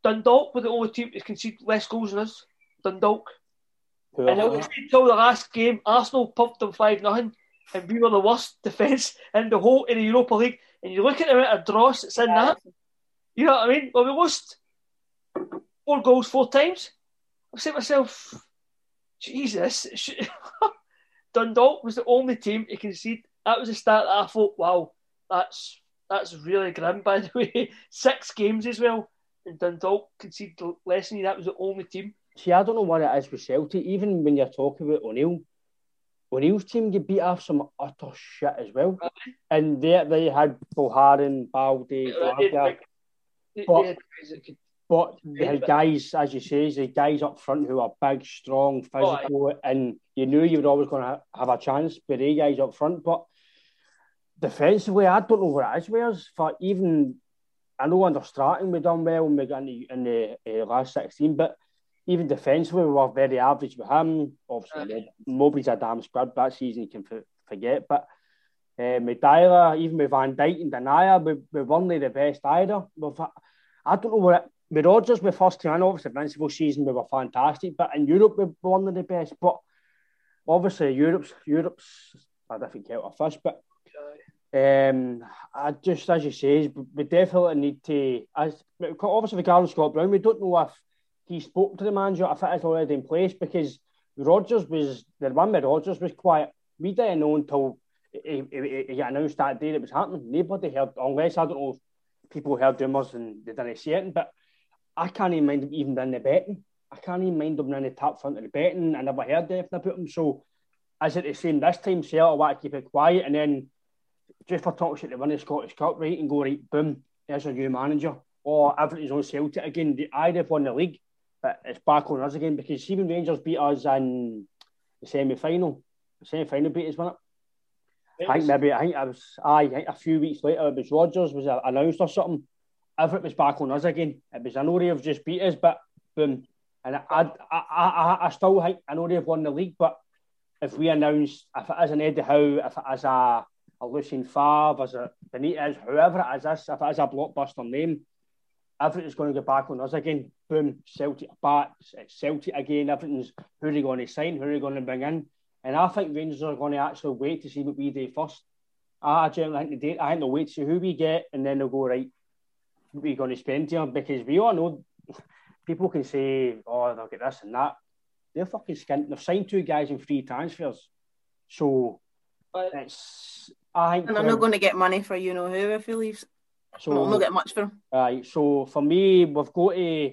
Dundalk were the only team to concede less goals than us. Dundalk. Poor And it was until the last game, Arsenal pumped them 5-0, and we were the worst defence in the whole in the Europa League. And you look at the amount of dross that's in that. You know what I mean? Well, we lost 4 goals 4 times. I said to myself, Jesus. Dundalk was the only team to concede. That was the start that I thought, wow, that's really grim, by the way. 6 games as well. And Dundalk conceded less than you. That was the only team. See, I don't know what it is with Celtic. Even when you're talking about O'Neill's team get beat off some utter shit as well. And they had Boharin, Baldy, but they had guys, as you say, the guys up front who are big, strong, physical, and you knew you were always going to have a chance with the guys up front. But defensively, I don't know what it is with us. For even, I know under Stratton we done well when we got in the last 16, but even defensively, we were very average with him. Obviously, nobody's a damn squad that season, you can forget. But with Dyer, even with Van Dijk and Denayer, we weren't the best either. I don't know what with Rodgers, we first came in, obviously, the Invincible season, we were fantastic. But in Europe, we were one of the best. But obviously, Europe's a different kettle of fish. But I just, as you say, we definitely need to, obviously, regarding Scott Brown, we don't know if he spoke to the manager, if it is already in place, because the one with Rodgers was quiet. We didn't know until he got announced that day that it was happening. Nobody heard, unless, I don't know, people heard rumours and they didn't see it, but I can't even mind him even in the betting. I can't even mind him in the top front of the betting. I never heard anything about him. So, is it the same this time? Say, I want to keep it quiet, and then just for talking to win the Scottish Cup, right, and go, right, boom, there's a new manager. Or everything's on Celtic again. They've won the league, but it's back on us again, because even Rangers beat us in the semi-final. The semi-final beat us, wasn't it? I think it was a few weeks later, it was Rodgers was announced or something. Everett was back on us again. It was, I know they've just beat us, but boom. And I still think, I know they've won the league, but if we announce, if it is an Eddie Howe, if it is a Lucien Favre, as a Benitez, whoever it is, if it is a blockbuster name, Everett is going to get back on us again. Boom, Celtic are back. It's Celtic again. Everything's, who are they going to sign? Who are they going to bring in? And I think Rangers are going to actually wait to see what we do first. I generally think they'll wait to see who we get, and then they'll go, right, what are we going to spend here? Because we all know, people can say, oh, they'll get this and that. They're fucking skint. They've signed 2 guys in free transfers. So, it's... And they're not going to get money for you know who if he leaves. So we'll not get much for him. Right. So for me, we've got to.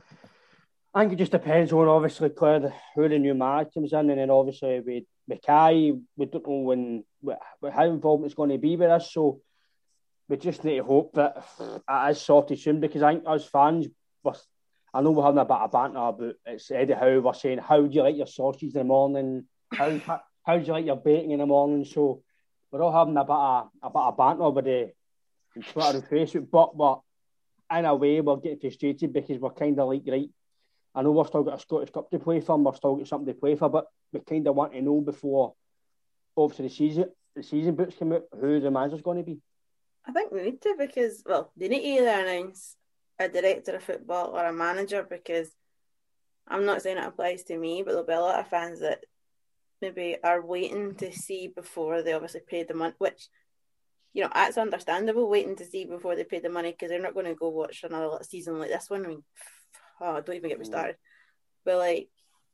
I think it just depends on obviously who the new manager comes in, and then obviously with Kai, we don't know how involved it's going to be with us. So we just need to hope that it is sorted soon, because I think us fans, I know we're having a bit of banter about it's Eddie Howe. We're saying, how do you like your sausage in the morning? How do you like your bacon in the morning? So we're all having a bit of banter with the Twitter and Facebook, but we're, in a way, we're getting frustrated because we're kind of like, right, I know we've still got a Scottish Cup to play for, and we've still got something to play for, but we kind of want to know before, obviously, the season books come out, who the manager's going to be. I think we need to, because, well, they need to either announce a director of football or a manager, because I'm not saying it applies to me, but there'll be a lot of fans that maybe are waiting to see before they obviously pay the money, which, you know, that's understandable, waiting to see before they pay the money, because they're not going to go watch another season like this one. I mean, don't even get me started. But, like,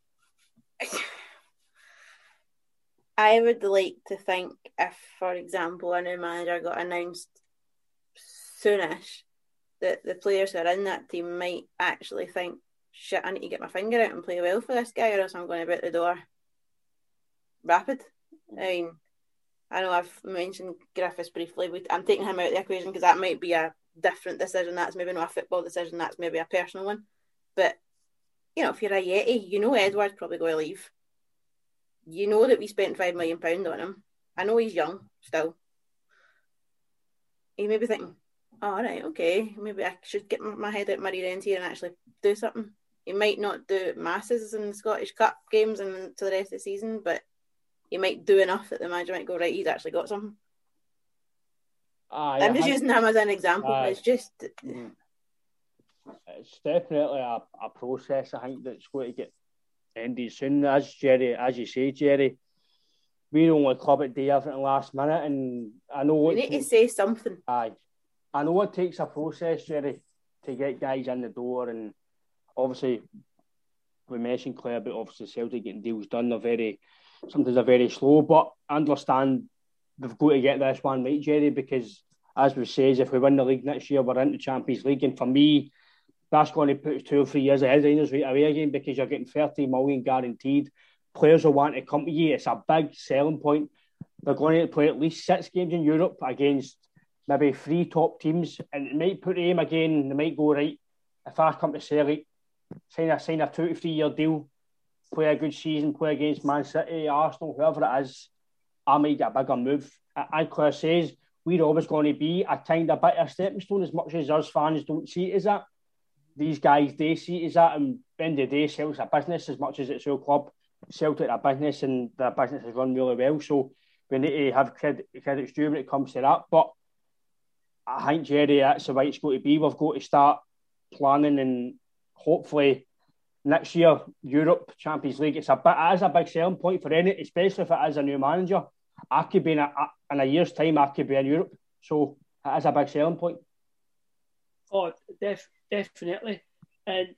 I would like to think if, for example, a new manager got announced soonish, that the players who are in that team might actually think, shit, I need to get my finger out and play well for this guy, or else I'm going to be out the door rapid. I mean, I know I've mentioned Griffiths briefly. I'm taking him out of the equation because that might be a different decision. That's maybe not a football decision. That's maybe a personal one. But, you know, if you're a Yeti, you know Edward's probably going to leave. You know that we spent £5 million on him. I know he's young still. You may be thinking, oh, all right, okay, maybe I should get my head out my rear end here and actually do something. He might not do masses in the Scottish Cup games and to the rest of the season, but he might do enough that the manager might go, right, he's actually got something. I'm just using him as an example. It's just... it's definitely a process, I think, that's going to get ended soon. As you say, Jerry, we're the only club that do everything last minute, and I know you need to say something. Aye, I know it takes a process, Jerry, to get guys in the door, and obviously we mentioned Claire about obviously Celtic getting deals done. Sometimes they're very slow, but I understand we've got to get this one right, Jerry, because as we say, if we win the league next year, we're into Champions League, and for me, that's going to put us 2 or 3 years ahead of Rangers right away again, because you're getting 30 million guaranteed. Players will want to come to you. It's a big selling point. They're going to play at least 6 games in Europe against maybe 3 top teams, and it might put aim again. They might go, right, if I come to Celtic, sign a 2 to 3 year deal, play a good season, play against Man City, Arsenal, whoever it is, I might get a bigger move. As Claire says, we're always going to be a kind of bit of a stepping stone, as much as us fans don't see it as that. These guys, they see it as that, and at the end of the day, Celtic's a business as much as it's our club. Celtic a business, and the business is run really well, so we need to have credit's due when it comes to that. But I think, Jerry, that's the way it's going to be. We've got to start planning, and hopefully next year, Europe, Champions League, it is a big selling point for any, especially if it is a new manager. I could be in a year's time, I could be in Europe, so it is a big selling point. Oh, definitely, and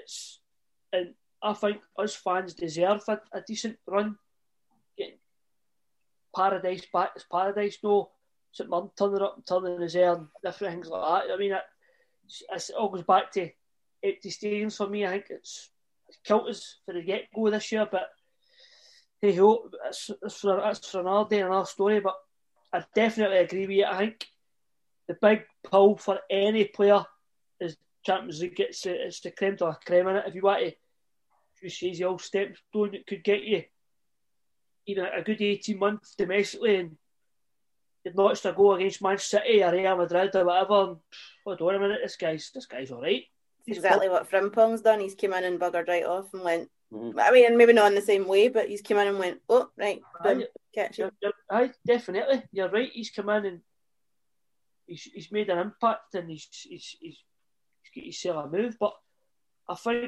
I think us fans deserve a decent run. Getting Paradise back as Paradise, no St Mirren turning up and turning as air and different things like that. I mean, it all goes back to empty stadiums for me. I think it's killed us for the get-go this year, but hey ho, it's for another day, another story. But I definitely agree with you. I think the big pull for any player is Champions League. It's the creme de la creme in it. If you want to, you say the old stepping stone, it could get you even a good 18 months domestically, and you'd notched a goal against Manchester City or Real Madrid or whatever. And, hold on a minute, this guy's all right. He's exactly what Frimpong's done. He's came in and buggered right off and went. I mean, maybe not in the same way, but he's come in and went, oh, right, boom, catch it. Aye, definitely. You're right. He's come in and he's made an impact, and he's got himself a move. But I think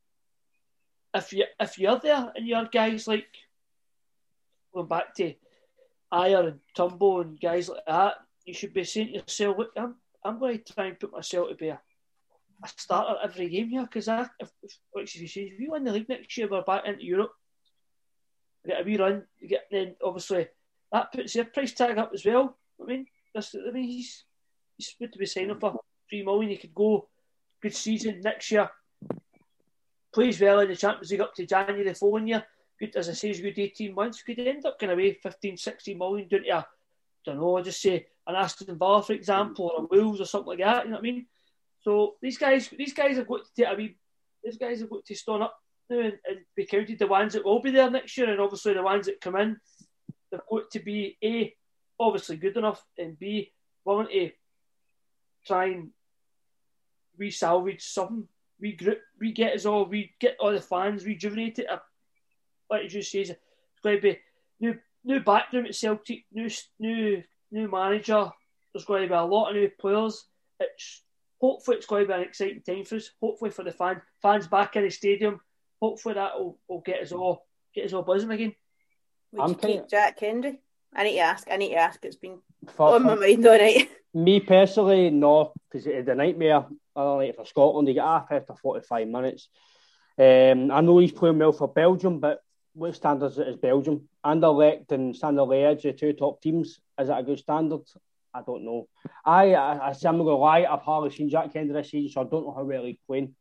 if you're there and you're guys like going back to Ayer and Tumbo and guys like that, you should be saying to yourself, look, I'm going to try and put myself to be a starter every game here, because if we win the league next year, we're back into Europe. We get a wee run, then obviously that puts their price tag up as well. I mean, he's good to be signing for $3 million. He could go good season next year, plays well in the Champions League up to January the following year. Good, as I say, he's good 18 months. Could end up going away 15, 16 million down to just say an Aston Villa, for example, or a Wolves or something like that. You know what I mean? So these guys have got to take these guys have got to stand up now and be counted the ones that will be there next year, and obviously the ones that come in, they've got to be A, obviously good enough, and B, willing to try and re-salvage something, regroup, get all the fans rejuvenated. Like you just says, it's going to be new backroom at Celtic, new manager. There's going to be a lot of new players. Hopefully it's going to be an exciting time for us. Hopefully for the fans back in the stadium. Hopefully that will get us all buzzing again. Would you keep Jack Hendry? I need to ask. It's been on my mind all night. Me personally, no, because it's a nightmare. Other night for Scotland, you get after 45 minutes. I know he's playing well for Belgium, but what standards is Belgium? Anderlecht and Standard Liège, the 2 top teams. Is that a good standard? I don't know. I'm not going to lie, I've hardly seen Jack Hendry this season, so I don't know how well he's playing.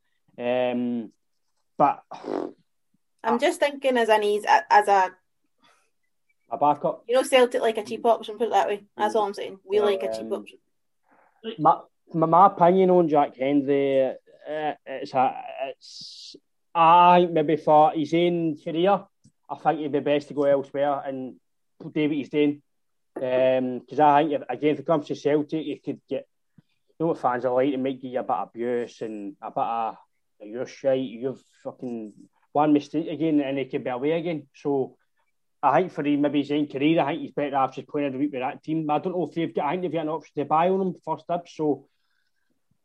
But I'm just thinking as a backup. Celtic like a cheap option, put it that way. That's all I'm saying. We like a cheap option. My opinion on Jack Hendry, I maybe for his own career, I think it'd be best to go elsewhere and do what he's doing. Because I think, again, if it comes to Celtic, you could get, what fans are like, it might give you a bit of abuse and a bit of, you're shite, you've fucking one mistake again, and he could be away again. So I think for maybe his own career, I think he's better off just playing every week with that team. I don't know if they've got an option to buy on him first up. So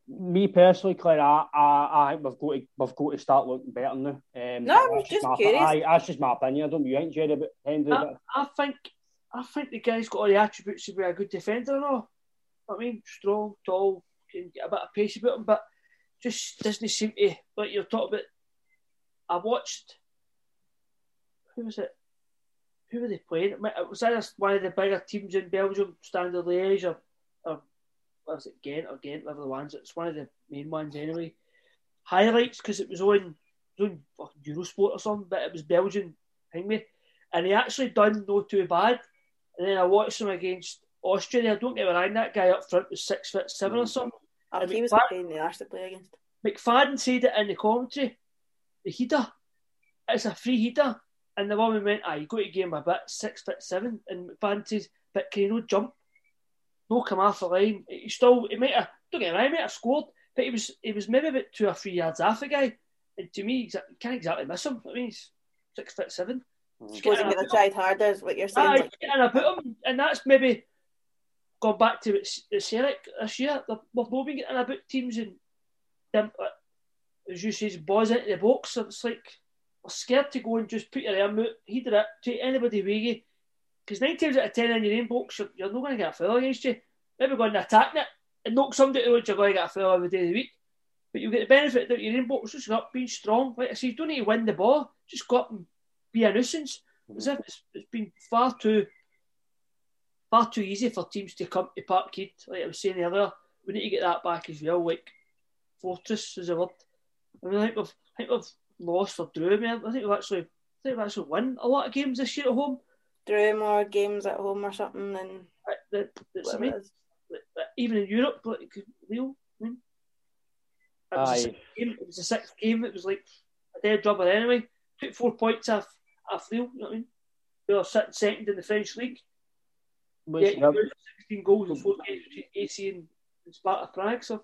Me personally, Claire, I think we've got to start looking better now. No, I was just curious. That's just my opinion. I don't know you think, Jerry, about Hendry. I think the guy's got all the attributes to be a good defender. No, I mean, strong, tall, can get a bit of pace about him, but just doesn't seem to, like you're talking about. I watched. Who was it? Who were they playing? It was either one of the bigger teams in Belgium, Standard Liège, or was it Ghent, whatever the ones. It's one of the main ones anyway. Highlights, because it was on fucking Eurosport or something, but it was Belgian thing, and he actually done no too bad. And then I watched him against Austria. I don't get me wrong, that guy up front was 6'7" or something. Oh, he was playing the arse to play against. McFadden said it in the commentary. The heater, it's a free heater. And the woman went, you got to give him a bit, 6'7", and McFadden says, but can he not jump? No come off the line. He might have, don't get me wrong, he might have scored, but he was maybe about 2 or 3 yards off the guy. And to me, you can't exactly miss him. I mean, he's 6'7". Wasn't going to try harder, is what you're saying. And I put him, and that's maybe gone back to the Celtic this year. We've not been getting about teams and them, as you say, boys into the box. So it's like, we're scared to go and just put your arm out, heater it, take anybody away you. Because 9 times out of 10 in your own box, you're not going to get a foul against you. Maybe going to attack it and knock somebody out, you're going to get a foul every day of the week. But you get the benefit that your own box, just go up, being strong. Like I say, you don't need to win the ball, just go up and be a nuisance. As if it's been far too easy for teams to come to Parkhead. Like I was saying earlier, we need to get that back as well. Like fortress is a word. I mean, I think we've lost or drew. I think we've actually won a lot of games this year at home. Drew more games at home or something than that's amazing. Even in Europe, like Leo. I mean, it was the 6th game. It was like a dead rubber anyway. Took 4 points off Leo. You know what I mean? They were sitting second in the French league. 16 goals in 4 games between AC and Sparta Prague. So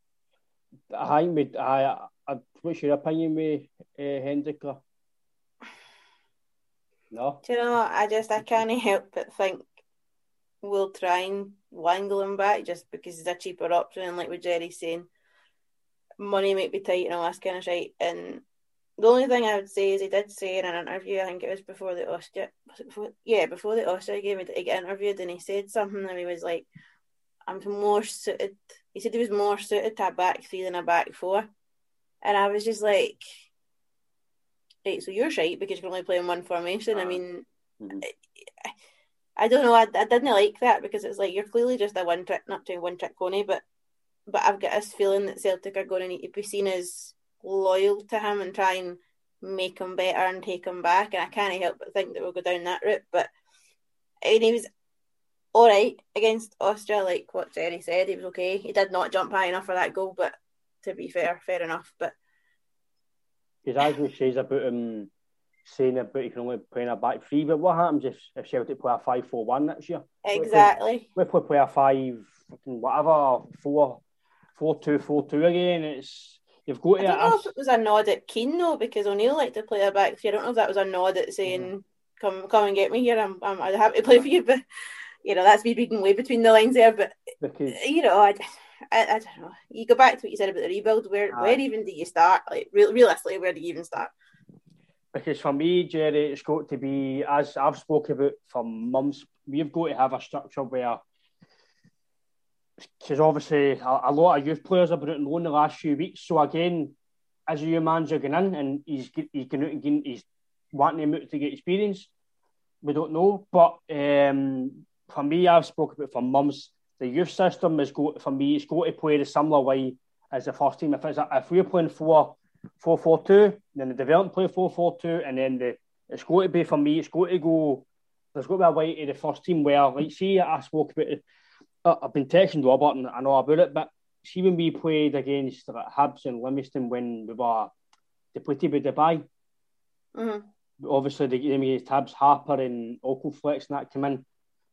what's your opinion with Hendrick? No. Do you know? I can't help but think we'll try and wangle him back just because he's a cheaper option, and like what Jerry's saying, money might be tight and all that kind of shit. And the only thing I would say is he did say in an interview, I think it was before the Austria game, he got interviewed and he said something and he was like, I'm more suited. He said he was more suited to a back 3 than a back 4. And I was just like, right, so you're shite because you're only playing one formation. I mean, I don't know. I didn't like that because it's like, you're clearly just a one-trick pony, but I've got this feeling that Celtic are going to need to be seen as loyal to him and try and make him better and take him back. And I can't help but think that we'll go down that route. But I mean, he was all right against Austria, like what Jerry said. He was okay. He did not jump high enough for that goal, but to be fair enough. But because as we says about him saying about he can only play in a back 3, but what happens if Celtic play a 5-4-1 next year? Exactly. If we play a 5 whatever 4-2-4-2 again, you've got to. I don't know if it was a nod at Keane though, because O'Neill liked to play a back 3. I don't know if that was a nod at saying, "Come and get me here. I'm happy to play for you." But you know, that's me reading way between the lines there. But because, you know, I don't know. You go back to what you said about the rebuild. Where even do you start? Like realistically, where do you even start? Because for me, Jerry, it's got to be, as I've spoken about for months, we've got to have a structure where, because obviously a lot of youth players have been out on loan the last few weeks. So again, as a new manager going in and he's going out and he's wanting him out to get experience, we don't know. But for me, I've spoken about for months, the youth system is for me, it's got to play the similar way as the first team. If we're playing 4-4-2, then the development play 4-4-2, and then it's got to be, for me, it's got to go. There's got to be a way to the first team where, like, see, I spoke about it. I've been texting Robert and I know about it, but see when we played against Hibs and Livingston when we were depleted with Dubai, obviously the game against Hibs, Harper and Ockelflex and that came in.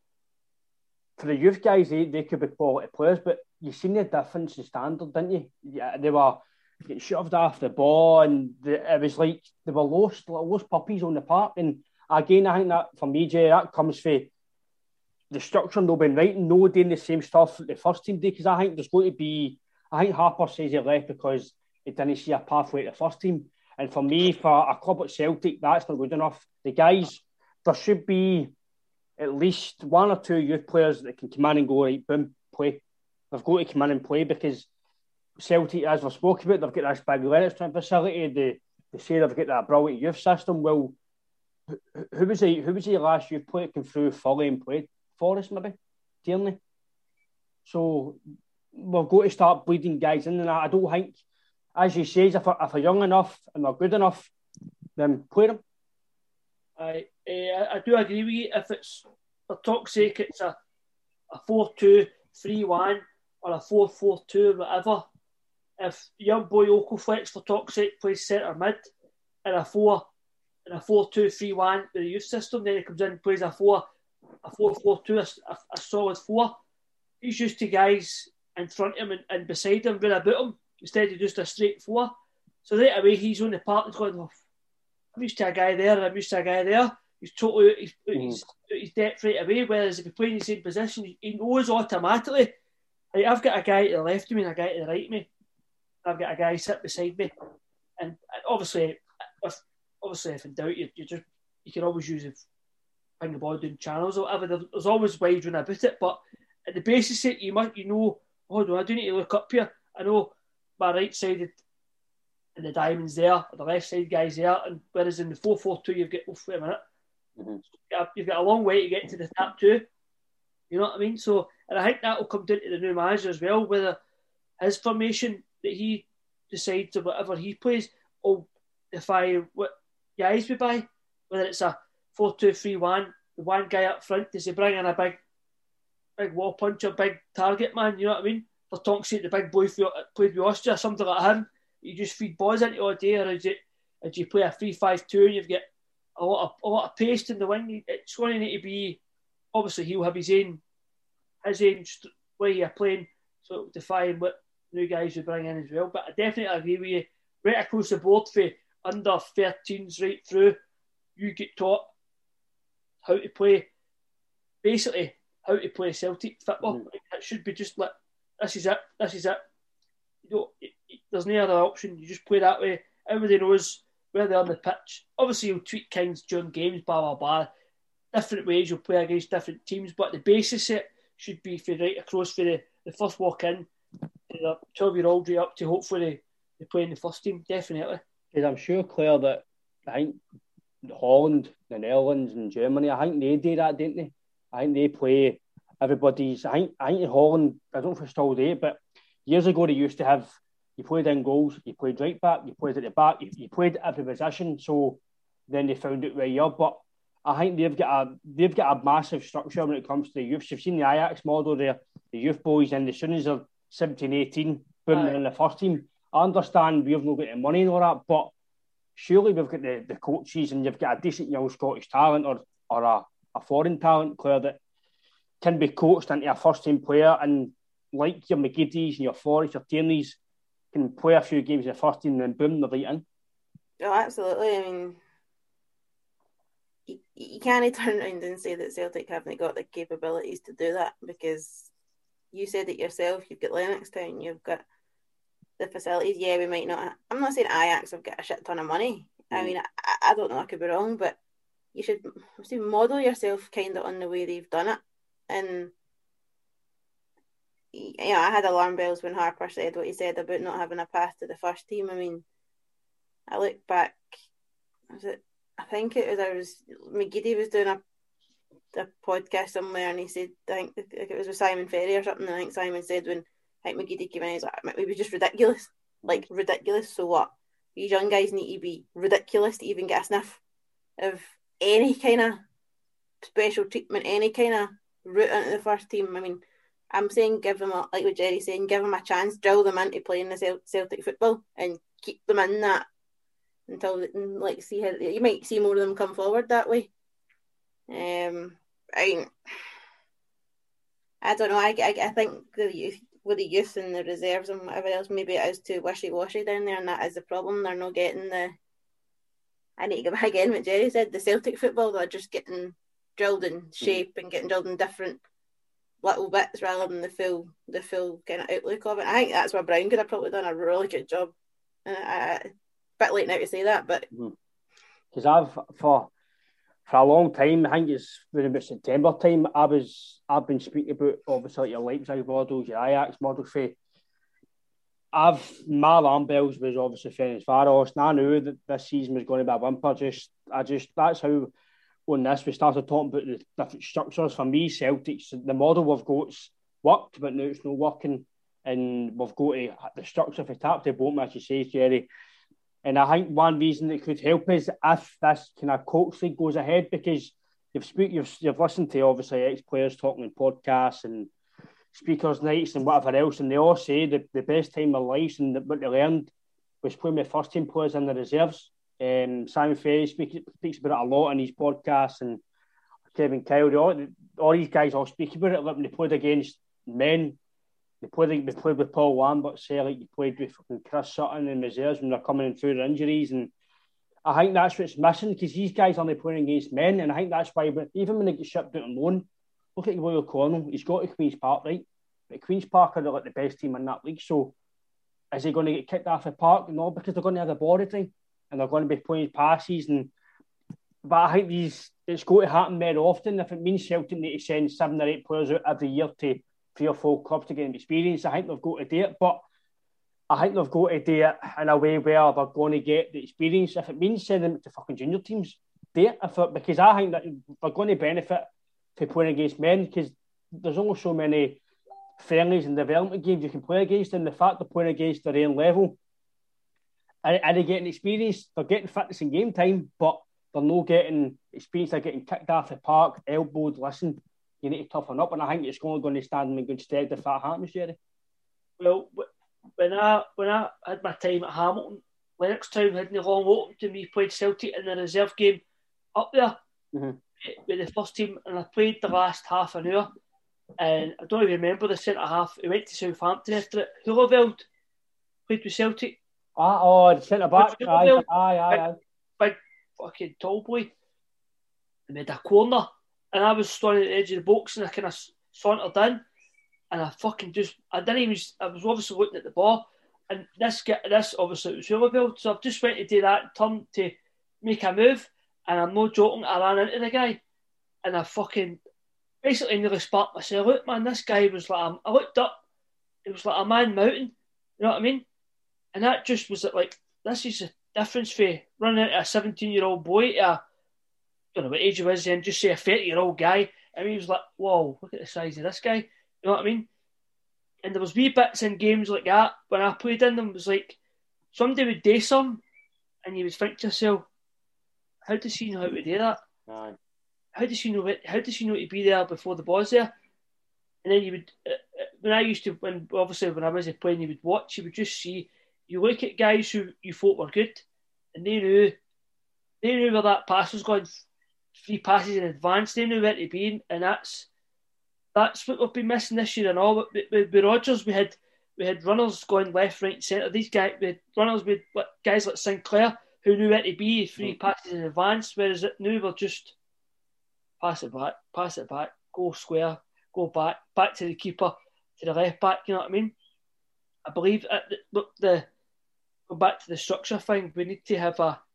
For the youth guys, they could be quality players, but you seen the difference in standard, didn't you? Yeah, they were getting shoved off the ball, and it was like they were lost puppies on the park. And again, I think that for me, Jay, that comes from the structure, no been right, no doing the same stuff that the first team did, because I think there's going to be I think Harper says he left because he didn't see a pathway to the first team. And for me, for a club like Celtic, that's not good enough. The guys, there should be at least one or two youth players that can come in and go, right, boom, play. They've got to come in and play because Celtic, as we've spoken about, they've got this big Lennox facility. They say they've got that brilliant youth system. Well, who was the last youth player that came through fully and played? Forrest, maybe? Tierney? So we've got to start bleeding guys in, and I don't think, as you say, if they're young enough and they're good enough, then play them. I do agree with you. If it's, for talk's sake, it's a 4-2-3-1 or a 4-4-2 or whatever. If young boy Okoflex, for talk's sake, plays centre mid in a 4-2-3-1 with the youth system, then he comes in and plays a 4-4-2, a solid 4. He's used to guys in front of him and beside him, round about him, instead of just a straight 4. So right away, he's on the park and going, I'm used to a guy there, I'm used to a guy there. He's totally his depth right away. Whereas if he plays in the same position, he knows automatically, like, I've got a guy to the left of me and a guy to the right of me. I've got a guy sit beside me. And obviously, if in doubt, you can always use bring the ball down channels or whatever. There's always ways around about it. But at the basis of it, you know, hold on, I do need to look up here. I know my right side and the diamond's there, or the left side guy's there, and whereas in the 4-4-2 you've got, wait a minute, you've got a long way to get to the top 2. You know what I mean? So, and I think that will come down to the new manager as well, whether his formation that he decides or whatever he plays will defy what guys we buy. Whether it's a 4-2-3-1, the one guy up front, does he bring in a big wall puncher, big target man? You know what I mean? For talk's sake, the big boy played with Austria, something like him. You just feed balls into all day, or do you play a 3-5-2 and you've got a lot of pace in the wing? It's going to need to be, obviously he'll have his own way of playing, so defying what new guys we bring in as well. But I definitely agree with you, right across the board, for under 13s right through, you get taught how to play, basically how to play Celtic football. It should be just like, this is it. There's no other option. You just play that way. Everybody knows where they're on the pitch. Obviously, you'll tweak things during games, blah, blah, blah. Different ways you'll play against different teams, but the basis it should be for right across for the first walk in, the 12-year-old right up to hopefully they play in the first team, definitely. Because I'm sure, Claire, that I think Holland, the Netherlands and Germany, I think they do that, don't they? I think they play everybody's. I think in Holland, I don't know if it's still there, but years ago they used to have, you played in goals, you played right back, you played at the back, you played every position. So then they found out where you are. But I think they've got a massive structure when it comes to the youth. You've seen the Ajax model there, the youth boys, and as soon as they're 17, 18, boom, they're in the first team. I understand we've not got the money and all that, but surely we've got the coaches, and you've got a decent young Scottish talent or a foreign talent, Claire, that can be coached into a first team player, and like your McGiddies and your Forrest, your Tierneys, can play a few games in the first team and then boom, they're right in. Oh, absolutely. I mean, you can't turn around and say that Celtic haven't got the capabilities to do that, because you said it yourself. You've got Lennoxtown, you've got the facilities. Yeah, we might not. I'm not saying Ajax have got a shit ton of money. I mean, I don't know, I could be wrong, but you should model yourself kind of on the way they've done it. And yeah, I had alarm bells when Harper said what he said about not having a path to the first team. I mean, I look back, McGeady was doing a podcast somewhere, and he said, I think it was with Simon Ferry or something, and I think Simon said when McGeady came in, he's like, it was just ridiculous. Like, ridiculous. So what? These young guys need to be ridiculous to even get a sniff of any kind of special treatment, any kind of route into the first team. I mean, I'm saying give them, like what Jerry's saying, give them a chance, drill them into playing the Celtic football and keep them in that until, like, see how you might see more of them come forward that way. I don't know. I think with the youth and the reserves and whatever else, maybe it is too wishy-washy down there, and that is the problem. They're not getting I need to go back again what Jerry said, the Celtic football. They're just getting drilled in shape and getting drilled in different little bits rather than the full kind of outlook of it. I think that's where Brown could have probably done a really good job. A bit late now to say that, but because I've for a long time, I think it's been about September time, I've been speaking about obviously your Leipzig models, your Ajax models. My alarm bells was obviously Ferencváros, and I knew that this season was going to be a whimper. That's how on this we started talking about the different structures. For me, Celtic's the model we've got's worked, but now it's not working, and we've got the structure for top to bottom, as you say, Jerry. And I think one reason that could help is if this kind of coach league goes ahead, because you've listened to obviously ex-players talking in podcasts and speakers nights and whatever else, and they all say the best time of their lives and what they learned was playing with first team players in the reserves. Simon Ferry speaks about it a lot in his podcasts, and Kevin Kyle, all these guys all speak about it. Like when they played against men, they played with Paul Lambert, Celtic, they played with fucking Chris Sutton in reserves when they're coming in through their injuries, and I think that's what's missing, because these guys aren't playing against men, and I think that's why even when they get shipped out on loan, look at Will O'Connell, he's got to Queen's Park, right? But Queen's Park are like the best team in that league, so is he going to get kicked off the park? No, because they're going to have the ball everything, and they're going to be playing passes, but I think it's going to happen very often. If it means Celtic need to send 7 or 8 players out every year to 3 or 4 clubs to get them experience, I think they've got to do it, but I think they've got to do it in a way where they're going to get the experience. If it means sending them to fucking junior teams, do it. Because I think that they're going to benefit from playing against men, because there's only so many friendlies and development games you can play against, and the fact they're playing against their own level, and they're getting experience, they're getting fitness and game time, but they're not getting experience, they're getting kicked off the park, elbowed. Listen, you need to toughen up, and I think it's only going to stand them in good stead if that happens, Jerry. Well, when I had my time at Hamilton, Lennoxtown had the long walk to me, played Celtic in the reserve game up there with the first team, and I played the last half an hour, and I don't even remember the centre half. He went to Southampton after it. Hullerveld played with Celtic. The centre back. Aye. Big fucking tall boy. They made a corner, and I was standing at the edge of the box, and I kind of sauntered in, and I was obviously looking at the ball, and this obviously it was Hullerveld, so I've just went to do that turn to make a move, and I'm not joking, I ran into the guy, and I fucking basically nearly sparked myself out, man. This guy was like, I looked up, it was like a man mountain, you know what I mean? And that just was like, this is the difference for running into a 17-year-old boy to I don't know what age he was then, just say a 30-year-old guy. And he was like, whoa, look at the size of this guy. You know what I mean? And there was wee bits in games like that, when I played in them, it was like, somebody would do some, and you would think to yourself, how does he know how to do that? Aye. How does he know to be there before the ball's there? And then you would, when I was playing, you would watch, you would just see, you look at guys who you thought were good, and they knew where that pass was going, 3 passes in advance, they knew where to be, and that's what we've been missing this year and all. But with Rodgers, we had runners going left, right, centre. These guys, we had runners with guys like Sinclair who knew where to be, 3 passes in advance, whereas now we're just pass it back, go square, go back to the keeper, to the left back, you know what I mean? I believe go back to the structure thing, we need to have a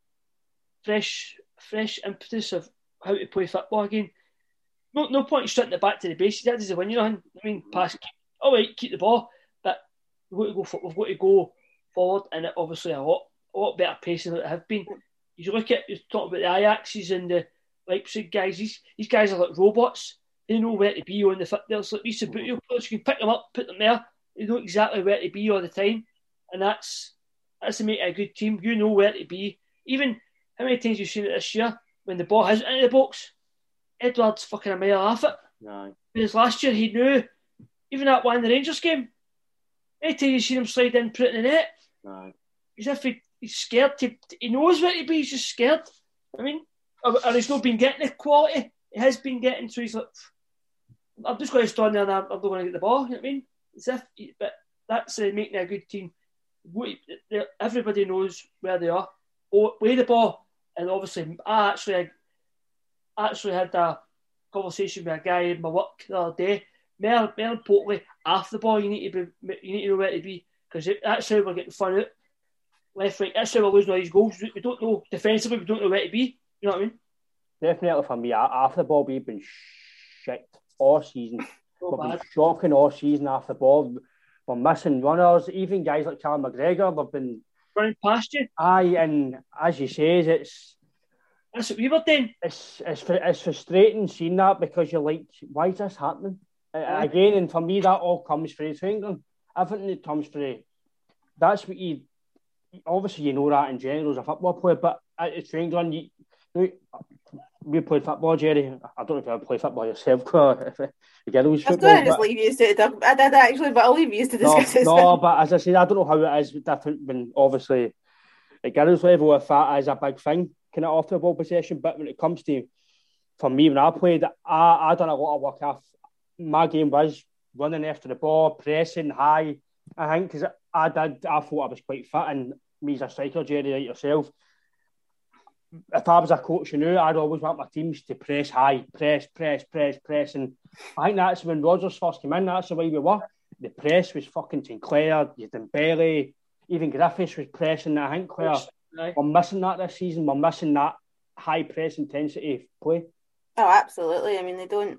fresh impetus of how to play football again. No point in strutting it back to the basics. That doesn't win, you know. I mean, pass, keep the ball, but we've got to go forward, and obviously a lot better pace than it have been. You talk about the Ajaxes and the Leipzig guys. These guys are like robots. They know where to be on the field. There's like these Subbuteo players. You can pick them up, put them there. They know exactly where to be all the time, and that's to make it a good team. You know where to be. Even how many times you've seen it this year when the ball has into the box, Edward's fucking a mile off it. No. Because last year he knew, even that one in the Rangers game, any time you seen him slide in, put it in the net. No. As if he's scared he knows where to be, he's just scared. I mean, or he's not been getting the quality he has been getting, so he's like, I'm just going to stand there and I'm not going to get the ball, you know what I mean? But that's making a good team. Everybody knows where they are. Play the ball, and obviously I actually had a conversation with a guy in my work the other day more importantly, after the ball, you need to know where to be, because that's how we're getting fun out. Left, right, that's how we're losing all these goals. We don't know defensively, we don't know where to be. You know what I mean? Definitely for me, after the ball, we've been shit all season. So We've been shocking all season after the ball. We're missing runners. Even guys like Callum McGregor, they've been running past you. Aye, and as you say, That's what we were doing. It's frustrating seeing that, because you're like, why is this happening? Again, and for me, that all comes through England. Everything that comes through, that's what you... Obviously, you know that in general as a football player, but it's England. We played football, Jerry. I don't know if you ever play football yourself. The girls' football. I was going to just leave you to talk. I did actually, but I'll leave you to discuss it. No, but as I said, I don't know how it is different when obviously the girls' level, if that is a big thing, kind of off the ball possession. But when it comes to, for me, when I played, I done a lot of work off. My game was running after the ball, pressing high. I think because I thought I was quite fit, and me as a striker, Jerry, like yourself. If I was a coach, I'd always want my teams to press high, press. And I think that's when Rodgers first came in, that's the way we were. The press was fucking Sinclair, Dembele, even Griffiths was pressing. I think we're missing that this season. We're missing that high press intensity play. Oh, absolutely. I mean, they don't...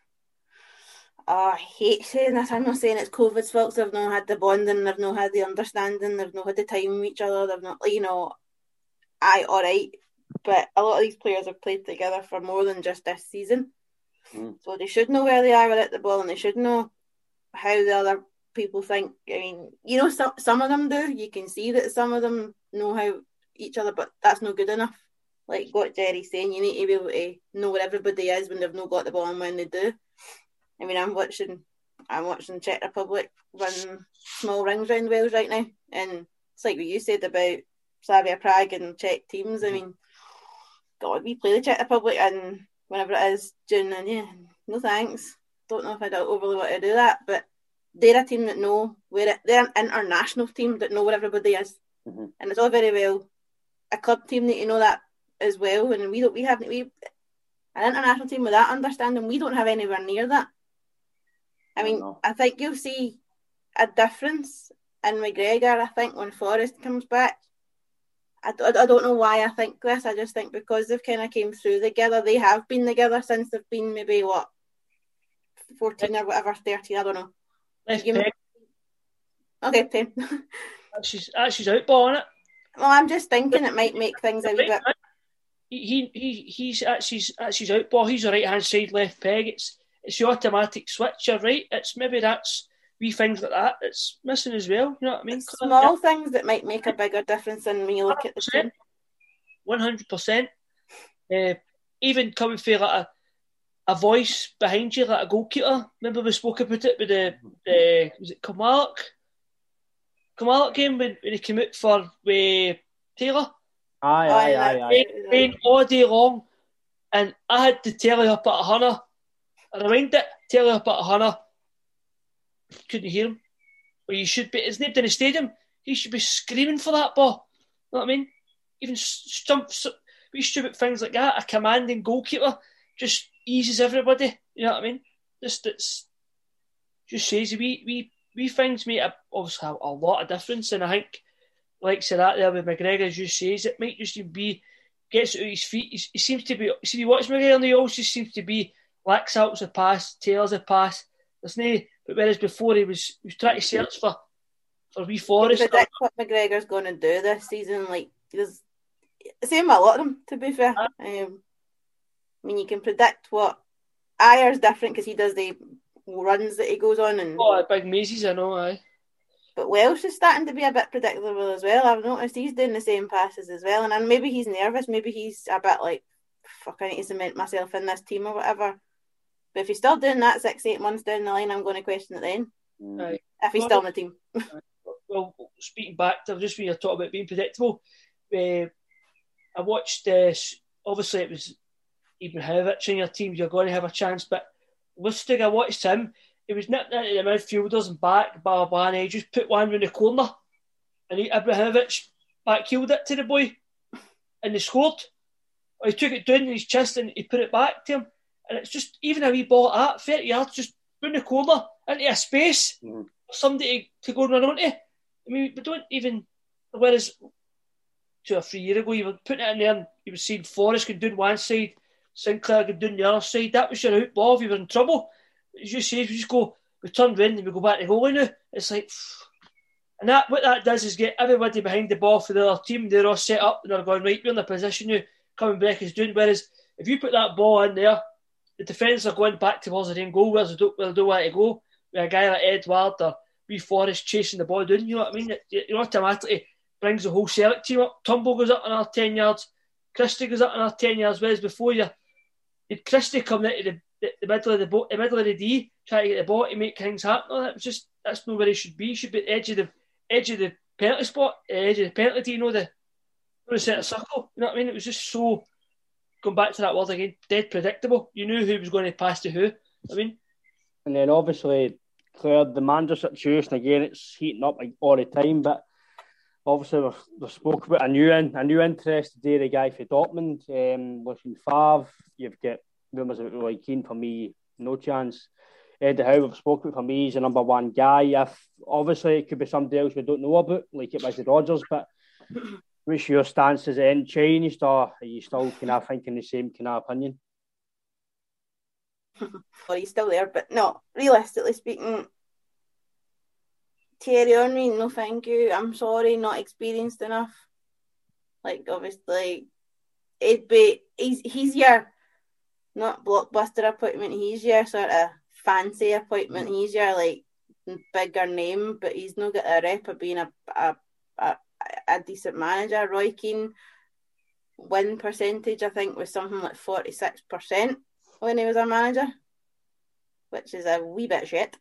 Oh, I hate saying this. I'm not saying it's COVID's fault. They've not had the bonding, they've not had the understanding, they've not had the time with each other, they've not, all right. But a lot of these players have played together for more than just this season. So they should know where they are with the ball, and they should know how the other people think. I mean, some of them do. You can see that some of them know how each other, but that's not good enough. Like what Jerry's saying, you need to be able to know where everybody is when they've not got the ball and when they do. I mean, I'm watching Czech Republic run small rings around Wales right now, and it's like what you said about Slavia Prague and Czech teams. I mean, God, we play the Czech Republic and whenever it is June, and no thanks. Don't know if I'd overly want to do that, but they're a team that know they're an international team that know where everybody is, and it's all very well a club team that you know that as well, and we have an international team with that understanding. We don't have anywhere near that. I mean, I think you'll see a difference in McGregor. I think when Forrest comes back, I don't know why I think this. I just think because they've kind of came through together. They have been together since they've been maybe 14 or whatever, 13. I don't know. Okay, 10. She's out ball, isn't it? Well, I'm just thinking it might make things a wee bit. He's actually out ball. He's a right hand side left peg. It's the automatic switch. You're right. It's maybe that's wee things like that. It's missing as well. You know what I mean? It's small things that might make a bigger difference than when you look at the team. 100%. Even coming for like a voice behind you, like a goalkeeper. Remember we spoke about it with the was it Kilmarnock game when he came out for Taylor. Aye. Playing all day long, and I had to tell you up at 100. I rewind it, tell you up at 100. Couldn't hear him. Well, you should be. It's not in the stadium. He should be screaming for that ball. You know what I mean? Even wee stupid things like that. A commanding goalkeeper just eases everybody. You know what I mean? Just says wee things make obviously a lot of difference. And I think, like I said that there with McGregor, as you says, it might just be gets it out his feet. He seems to be. See, you watch McGregor, and he always seems to be Laxalt's a pass, Taylor's a pass. There's no. But whereas before he was trying to search for wee Forrest. You predict what McGregor's going to do this season. Like there's same with a lot of them. To be fair, I mean you can predict what Ayer's different because he does the runs that he goes on and big mazes. I know, aye. But Welsh is starting to be a bit predictable as well. I've noticed he's doing the same passes as well, and maybe he's nervous. Maybe he's a bit like, fuck, I need to cement myself in this team or whatever. But if he's still doing that 6-8 months down the line, I'm going to question it then. Aye. If he's still in the team. Well, speaking back to just when you're talking about being predictable, I watched this. Obviously, it was Ibrahimovic in your team. You're going to have a chance, but Lustig, I watched him. He was nipping into the midfielders and back, blah, blah, and he just put one round the corner. And Ibrahimovic backheeled it to the boy. And they scored. He took it down in his chest and he put it back to him. And it's just, even a wee ball at that, 30 yards, just putting the corner into a space for somebody to go and run onto. I mean, we don't even. Whereas 2 or 3 years ago, you were putting it in there and you were seeing Forrest going down one side, Sinclair going down the other side. That was your out ball if you were in trouble. As you say, we turn round and we go back to goalie now. It's like, and what that does is get everybody behind the ball for the other team. They're all set up and they're going, right, we're in the position now, coming back is doing. Whereas if you put that ball in there, the defence are going back towards the own goal where they don't want to go. With a guy like Edward or wee Forrest chasing the ball down, you know what I mean? It automatically brings the whole Celtic team up. Turnbull goes up another 10 yards. Christie goes up another 10 yards. Whereas before you'd Christie coming into the middle of the D, trying to get the ball to make things happen. That's not where he should be. He should be at the edge of the penalty spot, edge of the penalty, the centre circle. You know what I mean? It was just so, going back to that word again, dead predictable. You knew who was going to pass to who. I mean, and then obviously, Claire, the manager situation again, it's heating up all the time, but obviously, we've spoke about a new interest today, the guy for Dortmund, Lucien Favre. You've got rumours about Roy Keane. For me, no chance. Eddie Howe, we've spoken about. For me, he's the number one guy. If obviously it could be somebody else we don't know about, like it was Rodgers, but what's your stance? Has it changed, or are you still kind of thinking the same kind of opinion? Well, he's still there, but no, realistically speaking, Thierry Henry, no thank you. I'm sorry, not experienced enough. Like, obviously, he's your not blockbuster appointment. He's your sort of fancy appointment. He's your like bigger name, but he's not got a rep of being a decent manager. Roy Keane win percentage, I think, was something like 46% when he was a manager, which is a wee bit shit.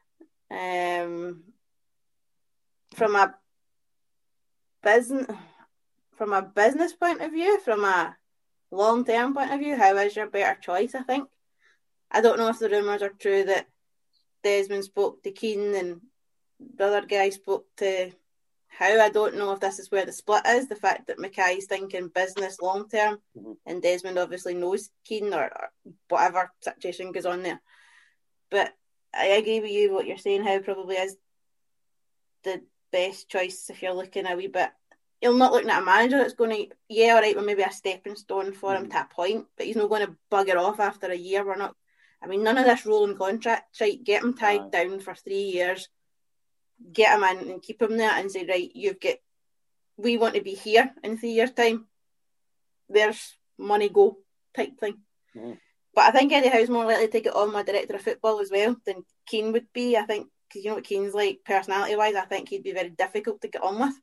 From a business point of view, from a long-term point of view, how is your better choice, I think? I don't know if the rumours are true that Desmond spoke to Keane and the other guy spoke to Howe. I don't know if this is where the split is, the fact that Mackay's thinking business long-term and Desmond obviously knows Keane or whatever situation goes on there. But I agree with you, what you're saying, Howe probably is the best choice if you're looking a wee bit. You're not looking at a manager that's going to, yeah, all right, well, maybe a stepping stone for him to a point, but he's not going to bugger off after a year. None of this rolling contract, right? Get him tied down for 3 years, get him in and keep him there and say, right, we want to be here in 3 years' time. There's money go type thing. Mm-hmm. But I think Eddie Howe's more likely to take it on my director of football as well than Keane would be. I think, because you know what Keane's like personality-wise, I think he'd be very difficult to get on with.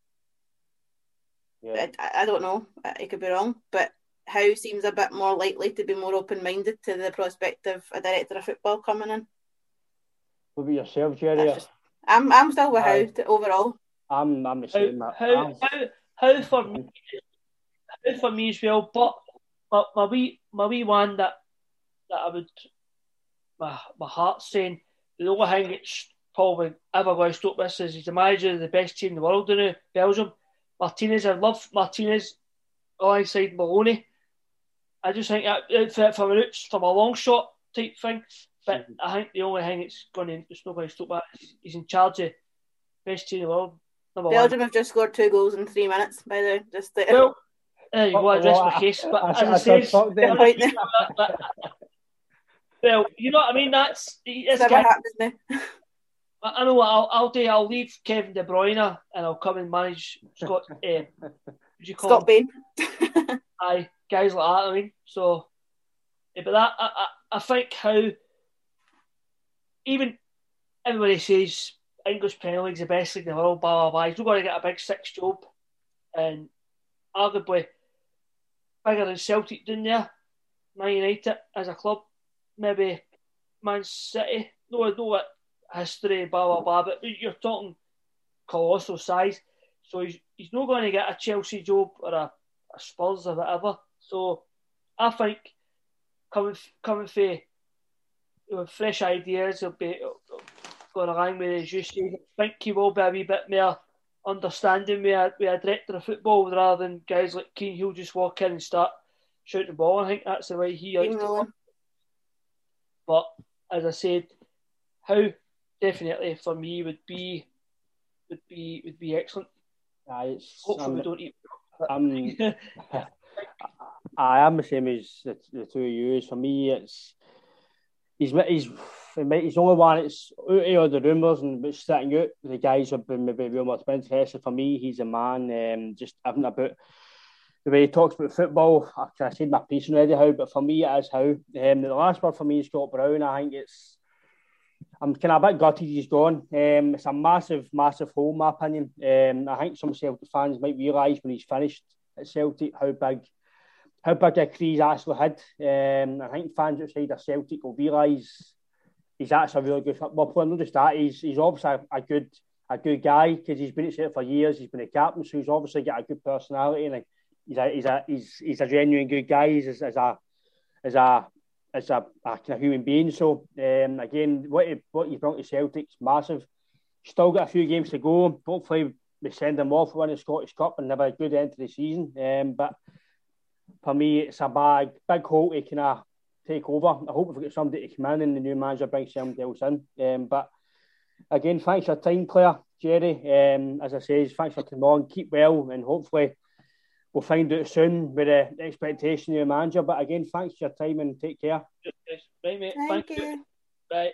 Yeah. I don't know. I could be wrong. But Howe seems a bit more likely to be more open-minded to the prospect of a director of football coming in. What about yourself, Jerry? I'm still with Howe overall. I'm the same. Howe for me as well. But my wee one that I would, my heart's saying, the only thing that's probably ever going to stop this is he's the manager of the best team in the world now, Belgium. Martinez, I love Martinez alongside Maloney. I just think that from a long shot type thing, but I think the only thing it's not going to stop that is he's in charge of best team in the world. Belgium have just scored 2 goals in 3 minutes, by the way. Well, there you go, I address my case. But as I said, well, you know what I mean? That's never happened now. I know what I'll do. I'll leave Kevin De Bruyne and I'll come and manage Scott. Scott Bain. Aye, guys like that. I mean, so, but that I think how even everybody says English Premier League's the best league in the world. Blah blah blah. He's not going to get a big 6 job, and arguably bigger than Celtic down there. Man United as a club, maybe Man City. No what history, blah blah blah. But you're talking colossal size. So he's not going to get a Chelsea job or a Spurs or whatever. So I think coming for with fresh ideas, he'll be going along with, as you say. I think he will be a wee bit more understanding with a director of football rather than guys like Keane who'll just walk in and start shooting the ball. I think that's the way he likes to work. But as I said, Howe definitely for me would be excellent. Hopefully we don't eat. I am the same as the two of you. For me, he's the only one that's out of all the rumours and what's sitting out. The guys have been maybe real much interested. For me, he's a man. Just having about the way he talks about football. I said my piece already, How, but for me, it is How. The last word for me is Scott Brown. I think I'm kind of a bit gutted he's gone. It's a massive, massive hole, in my opinion. I think some Celtic fans might realise when he's finished at Celtic how big a career he's actually had. I think fans outside of Celtic will realise he's actually a really good football player. Not just that, he's obviously a good guy because he's been at Celtic for years. He's been a captain, so he's obviously got a good personality and he's a genuine good guy. He's as a kind of human being. So again, what he brought to Celtic's massive. Still got a few games to go. Hopefully we send him off, win the Scottish Cup and have a good end to the season. But for me, it's a big hole to kind of take over. I hope we've got somebody to come in and the new manager brings somebody else in. But again, thanks for your time, Claire, Jerry. As I say, thanks for coming on. Keep well and hopefully we'll find out soon with the expectation of your manager. But again, thanks for your time and take care. Right, mate. Thank you. Bye.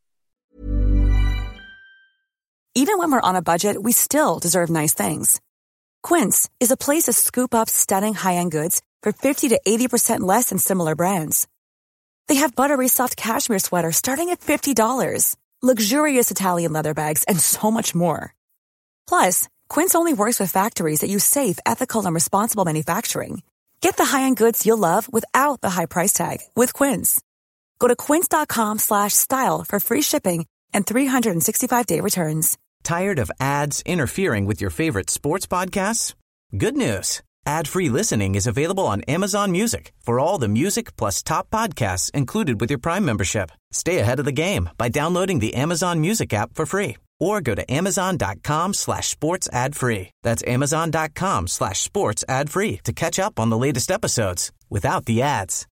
Even when we're on a budget, we still deserve nice things. Quince is a place to scoop up stunning high-end goods for 50 to 80% less than similar brands. They have buttery soft cashmere sweaters starting at $50, luxurious Italian leather bags, and so much more. Plus, Quince only works with factories that use safe, ethical, and responsible manufacturing. Get the high-end goods you'll love without the high price tag with Quince. Go to quince.com/style for free shipping and 365-day returns. Tired of ads interfering with your favorite sports podcasts? Good news. Ad-free listening is available on Amazon Music for all the music plus top podcasts included with your Prime membership. Stay ahead of the game by downloading the Amazon Music app for free or go to amazon.com/sports ad free. That's amazon.com/sports ad free to catch up on the latest episodes without the ads.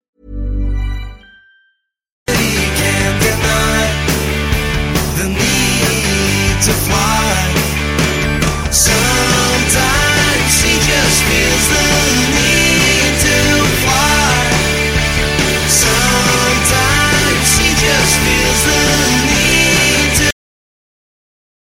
Can't deny the need to fly.